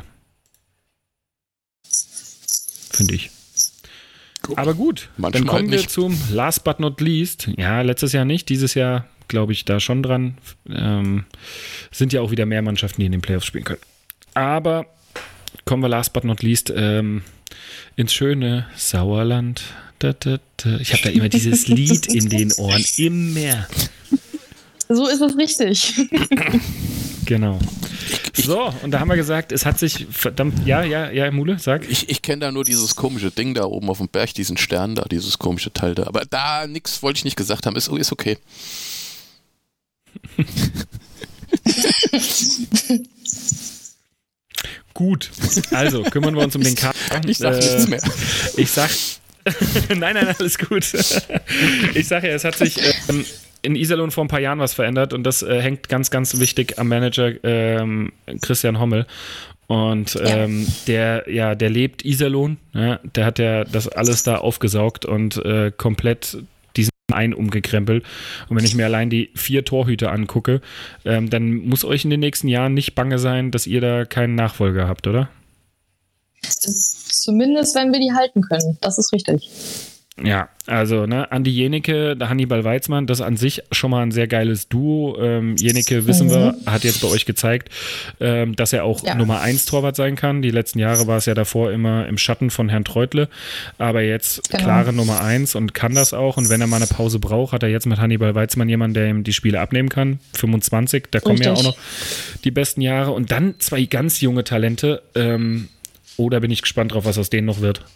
B: Finde ich. Gut. Aber gut,
C: Manchmal
B: dann kommen
C: halt
B: wir zum Last but not least. Ja, letztes Jahr nicht, dieses Jahr glaube ich da schon dran. Ähm, sind ja auch wieder mehr Mannschaften, die in den Playoffs spielen können. Aber kommen wir last but not least ähm, ins schöne Sauerland. Da, da, da. Ich habe da immer dieses Lied in den Ohren. Immer.
D: So ist es richtig.
B: Genau. So, und da haben wir gesagt, es hat sich verdammt, ja, ja, ja, Mule, sag.
C: Ich, ich kenne da nur dieses komische Ding da oben auf dem Berg, diesen Stern da, dieses komische Teil da. Aber da nix wollte ich nicht gesagt haben, ist, ist okay.
B: Gut, also kümmern wir uns um den Kader.
C: Ich sag äh, nichts mehr.
B: Ich sag, nein, nein, alles gut. Ich sage ja, es hat sich ähm, in Iserlohn vor ein paar Jahren was verändert und das äh, hängt ganz, ganz wichtig am Manager ähm, Christian Hommel. Und ähm, ja. der, ja, der lebt Iserlohn, ja, der hat ja das alles da aufgesaugt und äh, komplett diesen Verein umgekrempelt. Und wenn ich mir allein die vier Torhüter angucke, ähm, dann muss euch in den nächsten Jahren nicht bange sein, dass ihr da keinen Nachfolger habt, oder?
D: Zumindest, wenn wir die halten können. Das ist richtig.
B: Ja, also ne, Andi Jenike, der Hannibal Weizmann, das ist an sich schon mal ein sehr geiles Duo. Ähm, Jenike, wissen mhm. wir, hat jetzt bei euch gezeigt, ähm, dass er auch ja. Nummer eins Torwart sein kann. Die letzten Jahre war es ja davor immer im Schatten von Herrn Treutle, aber jetzt genau. klare Nummer eins und kann das auch. Und wenn er mal eine Pause braucht, hat er jetzt mit Hannibal Weizmann jemanden, der ihm die Spiele abnehmen kann. fünfundzwanzig, da kommen Richtig. ja auch noch die besten Jahre. Und dann zwei ganz junge Talente. Ähm, oh, da bin ich gespannt drauf, was aus denen noch wird.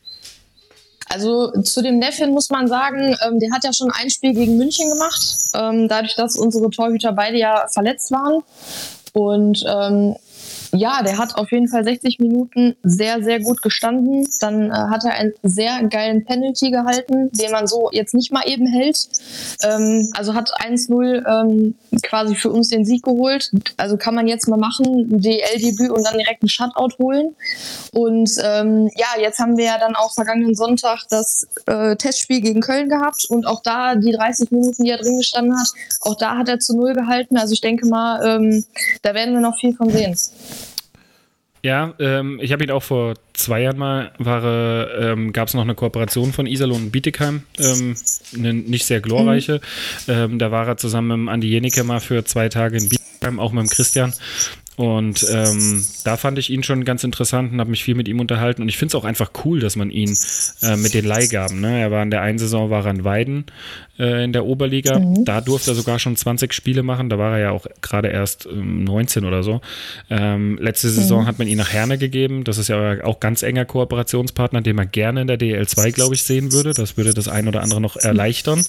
D: Also zu dem Neffin muss man sagen, ähm, der hat ja schon ein Spiel gegen München gemacht, ähm, dadurch, dass unsere Torhüter beide ja verletzt waren. Und ähm, ja, der hat auf jeden Fall sechzig Minuten sehr, sehr gut gestanden. Dann äh, hat er einen sehr geilen Penalty gehalten, den man so jetzt nicht mal eben hält. Ähm, also hat eins null ähm, quasi für uns den Sieg geholt. Also kann man jetzt mal machen, D L-Debüt und dann direkt einen Shutout holen. Und ähm, ja, jetzt haben wir ja dann auch vergangenen Sonntag das äh, Testspiel gegen Köln gehabt und auch da die dreißig Minuten, die er drin gestanden hat, auch da hat er zu null gehalten. Also ich denke mal, ähm, da werden wir noch viel von sehen.
B: Ja, ähm, ich habe ihn auch vor zwei Jahren mal, war, ähm, gab es noch eine Kooperation von Iserlohn und Bietigheim, ähm, eine nicht sehr glorreiche. Mhm. Ähm, da war er zusammen mit Andi Jenike mal für zwei Tage in Bietigheim, auch mit dem Christian. Und ähm, da fand ich ihn schon ganz interessant und habe mich viel mit ihm unterhalten. Und ich finde es auch einfach cool, dass man ihn äh, mit den Leihgaben, ne? Er war in der einen Saison war er in Weiden äh, in der Oberliga. Mhm. Da durfte er sogar schon zwanzig Spiele machen. Da war er ja auch gerade erst ähm, neunzehn oder so. Ähm, letzte Saison mhm. hat man ihn nach Herne gegeben. Das ist ja auch ganz enger Kooperationspartner, den man gerne in der D L zwei, glaube ich, sehen würde. Das würde das ein oder andere noch erleichtern.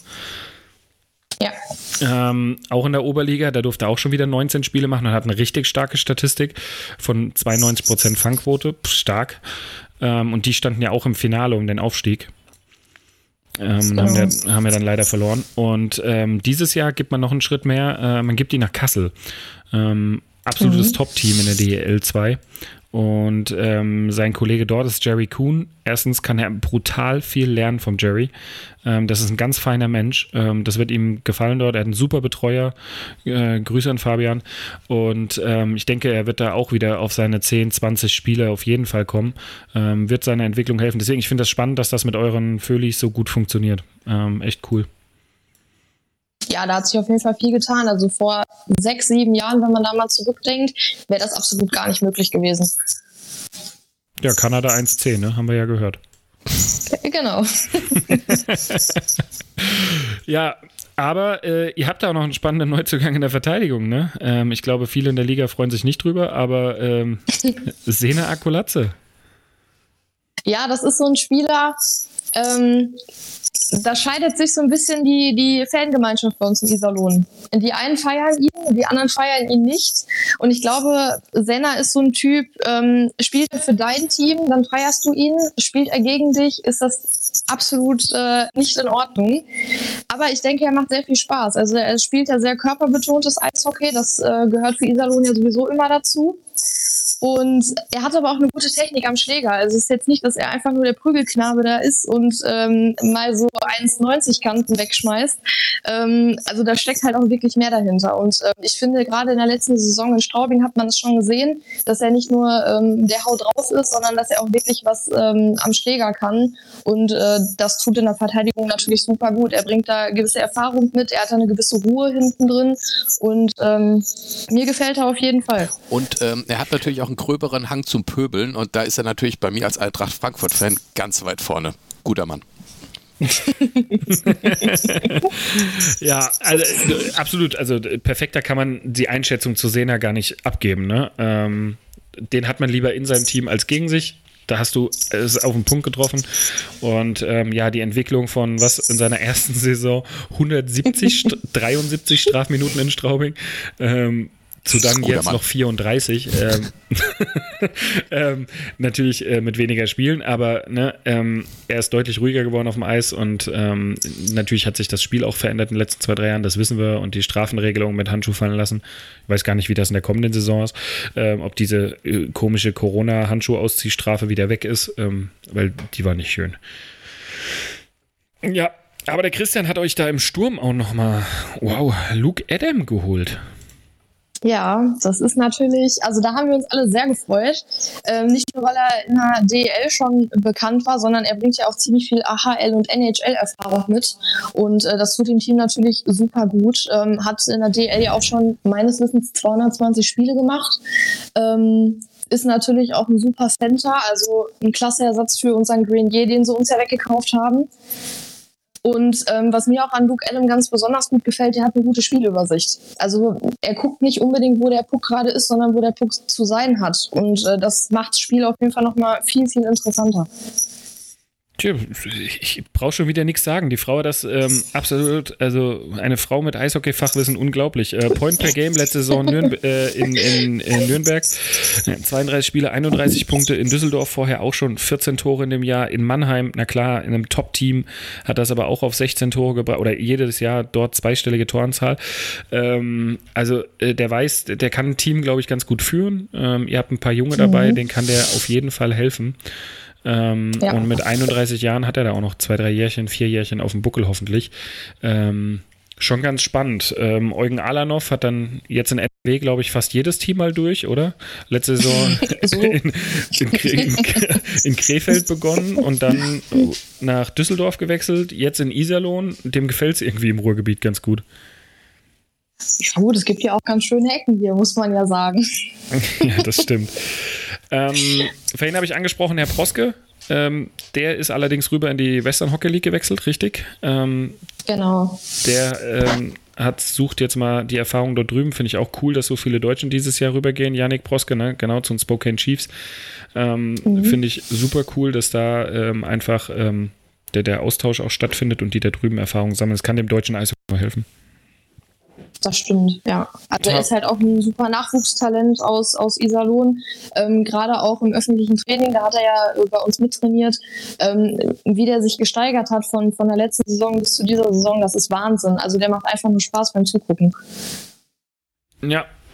D: Ja.
B: Ähm, auch in der Oberliga, da durfte er auch schon wieder neunzehn Spiele machen und hat eine richtig starke Statistik von zweiundneunzig Prozent Fangquote, Pff, stark. Ähm, und die standen ja auch im Finale um den Aufstieg. Ähm, so. haben, wir, haben wir dann leider verloren. Und ähm, dieses Jahr gibt man noch einen Schritt mehr, äh, man gibt ihn nach Kassel. Ähm, absolutes
D: Mhm.
B: Top-Team in der D E L zwei. Und ähm, sein Kollege dort ist Jerry Kuhn. Erstens kann er brutal viel lernen vom Jerry. Ähm, das ist ein ganz feiner Mensch. Ähm, das wird ihm gefallen dort. Er hat einen super Betreuer. Äh, Grüße an Fabian. Und ähm, ich denke, er wird da auch wieder auf seine zehn, zwanzig Spiele auf jeden Fall kommen. Ähm, wird seiner Entwicklung helfen. Deswegen, ich finde das spannend, dass das mit euren Föhlis so gut funktioniert. Ähm, echt cool.
D: Ja, da hat sich auf jeden Fall viel getan. Also vor sechs, sieben Jahren, wenn man da mal zurückdenkt, wäre das absolut gar nicht möglich gewesen.
B: Ja, Kanada eins zehn, ne? Haben wir ja gehört.
D: Genau.
B: Ja, aber äh, ihr habt da auch noch einen spannenden Neuzugang in der Verteidigung, ne? Ähm, ich glaube, viele in der Liga freuen sich nicht drüber, aber ähm, Sena Akulatze.
D: Ja, das ist so ein Spieler, ähm, da scheidet sich so ein bisschen die, die Fangemeinschaft bei uns in Iserlohn. Die einen feiern ihn, die anderen feiern ihn nicht. Und ich glaube, Senna ist so ein Typ, ähm, spielt er für dein Team, dann feierst du ihn. Spielt er gegen dich, ist das absolut äh, nicht in Ordnung. Aber ich denke, er macht sehr viel Spaß. Also er spielt ja sehr körperbetontes Eishockey. Das äh, gehört für Iserlohn ja sowieso immer dazu. Und er hat aber auch eine gute Technik am Schläger. Also es ist jetzt nicht, dass er einfach nur der Prügelknabe da ist und ähm, mal so eins neunzig Kanten wegschmeißt. Ähm, also da steckt halt auch wirklich mehr dahinter. Und äh, ich finde, gerade in der letzten Saison in Straubing hat man es schon gesehen, dass er nicht nur ähm, der Haut drauf ist, sondern dass er auch wirklich was ähm, am Schläger kann. Und äh, das tut in der Verteidigung natürlich super gut. Er bringt da gewisse Erfahrung mit, er hat da eine gewisse Ruhe hinten drin. Und ähm, mir gefällt er auf jeden Fall.
C: Und ähm, er hat natürlich auch einen gröberen Hang zum Pöbeln und da ist er natürlich bei mir als Eintracht Frankfurt-Fan ganz weit vorne. Guter Mann.
B: Ja, also äh, absolut. Also äh, perfekter kann man die Einschätzung zu Sena gar nicht abgeben. Ne? Ähm, den hat man lieber in seinem Team als gegen sich. Da hast du es auf den Punkt getroffen. Und ähm, ja, die Entwicklung von was in seiner ersten Saison hundertsiebzig, dreiundsiebzig Strafminuten in Straubing. Ähm, zu dann jetzt Mann. noch vierunddreißig. Ähm, ähm, natürlich äh, mit weniger Spielen, aber ne, ähm, er ist deutlich ruhiger geworden auf dem Eis und ähm, natürlich hat sich das Spiel auch verändert in den letzten zwei, drei Jahren, das wissen wir, und die Strafenregelung mit Handschuh fallen lassen. Ich weiß gar nicht, wie das in der kommenden Saison ist, ähm, ob diese äh, komische Corona-Handschuh-Ausziehstrafe wieder weg ist, ähm, weil die war nicht schön. Ja, aber der Christian hat euch da im Sturm auch nochmal, wow, Luke Adam geholt.
D: Ja, das ist natürlich, also da haben wir uns alle sehr gefreut. Ähm, nicht nur, weil er in der D E L schon bekannt war, sondern er bringt ja auch ziemlich viel A H L und N H L-Erfahrung mit. Und äh, das tut dem Team natürlich super gut. Ähm, hat in der D E L ja auch schon meines Wissens zweihundertzwanzig Spiele gemacht. Ähm, ist natürlich auch ein super Center, also ein klasse Ersatz für unseren Grenier, den sie uns ja weggekauft haben. Und ähm, was mir auch an Luke Adam ganz besonders gut gefällt, der hat eine gute Spielübersicht. Also er guckt nicht unbedingt, wo der Puck gerade ist, sondern wo der Puck zu sein hat. Und äh, das macht das Spiel auf jeden Fall nochmal viel, viel interessanter.
B: Tja, ich brauche schon wieder nichts sagen. Die Frau hat das ähm, absolut, also eine Frau mit Eishockey-Fachwissen, unglaublich. Äh, Point per Game letzte Saison Nürnb- äh, in, in, in Nürnberg, zweiunddreißig Spiele, einunddreißig Punkte. In Düsseldorf vorher auch schon vierzehn Tore in dem Jahr. In Mannheim, na klar, in einem Top-Team hat das aber auch auf sechzehn Tore gebracht, oder jedes Jahr dort zweistellige Toranzahl. Ähm, also äh, der weiß, der kann ein Team, glaube ich, ganz gut führen. Ähm, ihr habt ein paar Junge dabei, mhm. denen kann der auf jeden Fall helfen. Ähm, ja. Und mit einunddreißig Jahren hat er da auch noch zwei, drei Jährchen, vier Jährchen auf dem Buckel hoffentlich. Ähm, schon ganz spannend. Ähm, Eugen Alanov hat dann jetzt in N R W, glaube ich, fast jedes Team mal durch, oder? Letzte Saison so. in, in, in, in Krefeld begonnen und dann nach Düsseldorf gewechselt, jetzt in Iserlohn. Dem gefällt es irgendwie im Ruhrgebiet ganz gut.
D: Ja gut, es gibt ja auch ganz schöne Ecken hier, muss man ja sagen.
B: Ja, das stimmt. Ähm, vorhin habe ich angesprochen, Herr Proske, ähm, der ist allerdings rüber in die Western Hockey League gewechselt, richtig? Ähm,
D: genau.
B: Der ähm, hat, sucht jetzt mal die Erfahrung dort drüben, finde ich auch cool, dass so viele Deutschen dieses Jahr rübergehen. Yannick Proske, ne? Genau, zu den Spokane Chiefs. Ähm, mhm. Finde ich super cool, dass da ähm, einfach ähm, der, der Austausch auch stattfindet und die da drüben Erfahrungen sammeln. Das kann dem deutschen Eishockey helfen.
D: Das stimmt, ja. Also er ist halt auch ein super Nachwuchstalent aus, aus Iserlohn, ähm, gerade auch im öffentlichen Training, da hat er ja bei uns mittrainiert. Ähm, wie der sich gesteigert hat von, von der letzten Saison bis zu dieser Saison, das ist Wahnsinn. Also der macht einfach nur Spaß beim Zugucken.
B: Ja,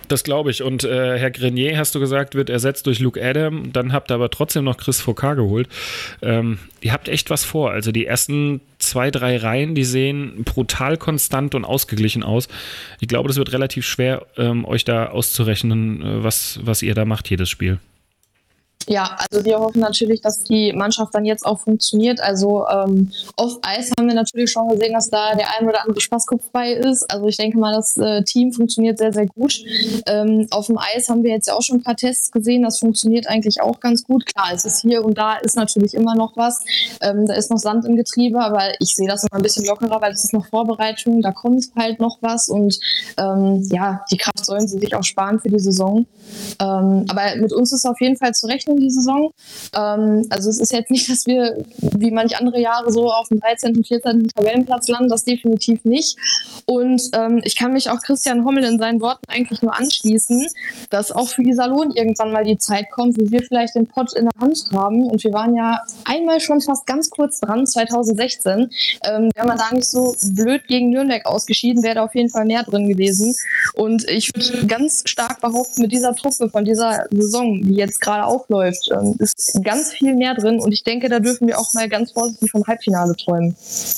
B: das glaube ich. Und äh, Herr Grenier, hast du gesagt, wird ersetzt durch Luke Adam. Dann habt ihr aber trotzdem noch Chris Foucault geholt. Ähm, ihr habt echt was vor. Also die ersten zwei, drei Reihen, die sehen brutal konstant und ausgeglichen aus. Ich glaube, das wird relativ schwer, ähm, euch da auszurechnen, äh, was, was ihr da macht, jedes Spiel.
D: Ja, also wir hoffen natürlich, dass die Mannschaft dann jetzt auch funktioniert. Also ähm, auf Eis haben wir natürlich schon gesehen, dass da der ein oder andere Spaßkopf bei ist. Also ich denke mal, das äh, Team funktioniert sehr, sehr gut. Ähm, auf dem Eis haben wir jetzt ja auch schon ein paar Tests gesehen. Das funktioniert eigentlich auch ganz gut. Klar, es ist hier und da ist natürlich immer noch was. Ähm, da ist noch Sand im Getriebe, aber ich sehe das immer ein bisschen lockerer, weil es ist noch Vorbereitung. Da kommt halt noch was und ähm, ja, die Kraft sollen sie sich auch sparen für die Saison. Ähm, aber mit uns ist auf jeden Fall zu rechnen die Saison. Ähm, also es ist jetzt nicht, dass wir wie manch andere Jahre so auf dem dreizehnten, vierzehnten Tabellenplatz landen, das definitiv nicht. Und ähm, ich kann mich auch Christian Hommel in seinen Worten eigentlich nur anschließen, dass auch für Iserlohn irgendwann mal die Zeit kommt, wo wir vielleicht den Pott in der Hand haben. Und wir waren ja einmal schon fast ganz kurz dran, zwanzig sechzehn. Ähm, wäre man da nicht so blöd gegen Nürnberg ausgeschieden, wäre da auf jeden Fall mehr drin gewesen. Und ich würde ganz stark behaupten, mit dieser Truppe von dieser Saison, die jetzt gerade aufläuft, ist ganz viel mehr drin und ich denke, da dürfen wir auch mal ganz vorsichtig vom Halbfinale träumen.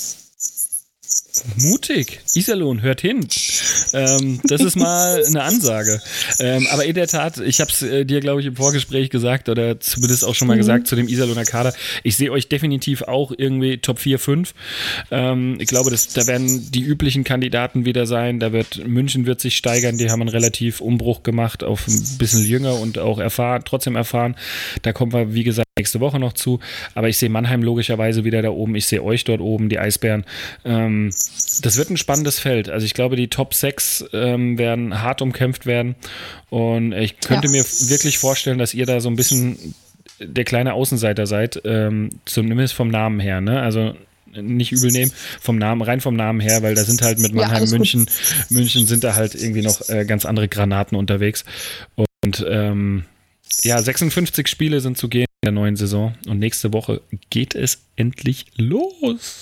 B: Mutig. Iserlohn, hört hin. Ähm, das ist mal eine Ansage. Ähm, aber in der Tat, ich habe es äh, dir, glaube ich, im Vorgespräch gesagt oder zumindest auch schon mal mhm. gesagt zu dem Iserlohner Kader. Ich sehe euch definitiv auch irgendwie Top vier, fünf. Ähm, ich glaube, das, da werden die üblichen Kandidaten wieder sein. Da wird München wird sich steigern. Die haben einen relativ Umbruch gemacht auf ein bisschen jünger und auch erfahren, trotzdem erfahren. Da kommen wir, wie gesagt, nächste Woche noch zu. Aber ich sehe Mannheim logischerweise wieder da oben. Ich sehe euch dort oben, die Eisbären. Ähm, das wird ein spannendes Feld. Also ich glaube, die Top sechs ähm, werden hart umkämpft werden. Und ich könnte ja. mir wirklich vorstellen, dass ihr da so ein bisschen der kleine Außenseiter seid. Ähm, zumindest vom Namen her. Ne? Also nicht übel nehmen, vom Namen, rein vom Namen her, weil da sind halt mit Mannheim, ja, München, gut. München sind da halt irgendwie noch äh, ganz andere Granaten unterwegs. Und ähm, ja, sechsundfünfzig Spiele sind zu gehen in der neuen Saison und nächste Woche geht es endlich los.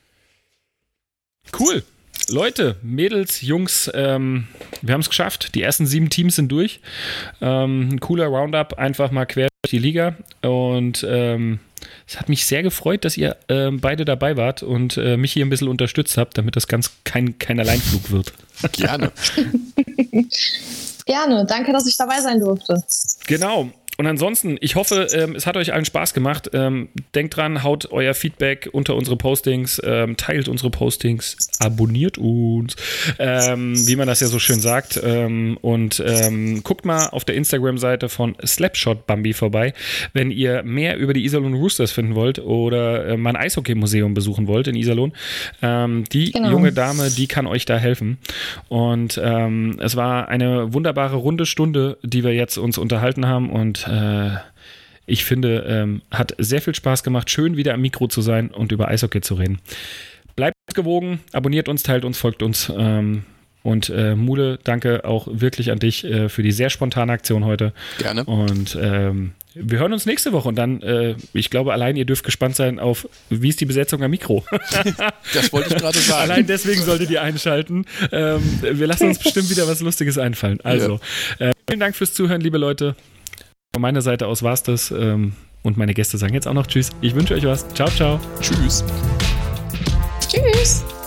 B: Cool. Leute, Mädels, Jungs, ähm, wir haben es geschafft. Die ersten sieben Teams sind durch. Ähm, ein cooler Roundup, einfach mal quer durch die Liga. Und ähm, es hat mich sehr gefreut, dass ihr äh, beide dabei wart und äh, mich hier ein bisschen unterstützt habt, damit das ganz kein, kein Alleinflug wird.
C: Gerne.
D: Gerne. Danke, dass ich dabei sein durfte.
B: Genau. Und ansonsten, ich hoffe, ähm, es hat euch allen Spaß gemacht. Ähm, denkt dran, haut euer Feedback unter unsere Postings, ähm, teilt unsere Postings, abonniert uns, ähm, wie man das ja so schön sagt. Ähm, und ähm, guckt mal auf der Instagram-Seite von Slapshot Bambi vorbei, wenn ihr mehr über die Iserlohn Roosters finden wollt oder äh, mal ein Eishockey-Museum besuchen wollt in Iserlohn. Ähm, die genau. junge Dame, die kann euch da helfen. Und ähm, es war eine wunderbare runde Stunde, die wir jetzt uns unterhalten haben und ich finde, ähm, hat sehr viel Spaß gemacht, schön wieder am Mikro zu sein und über Eishockey zu reden. Bleibt gewogen, abonniert uns, teilt uns, folgt uns. Ähm, und äh, Mule, danke auch wirklich an dich äh, für die sehr spontane Aktion heute.
C: Gerne.
B: Und ähm, wir hören uns nächste Woche und dann, äh, ich glaube, allein ihr dürft gespannt sein auf, wie ist die Besetzung am Mikro.
C: Das wollte ich gerade sagen.
B: Allein deswegen solltet ihr einschalten. Ähm, wir lassen uns bestimmt wieder was Lustiges einfallen. Also, ja. äh, vielen Dank fürs Zuhören, liebe Leute. Von meiner Seite aus war's das. Ähm, und meine Gäste sagen jetzt auch noch Tschüss. Ich wünsche euch was. Ciao, ciao.
C: Tschüss.
D: Tschüss.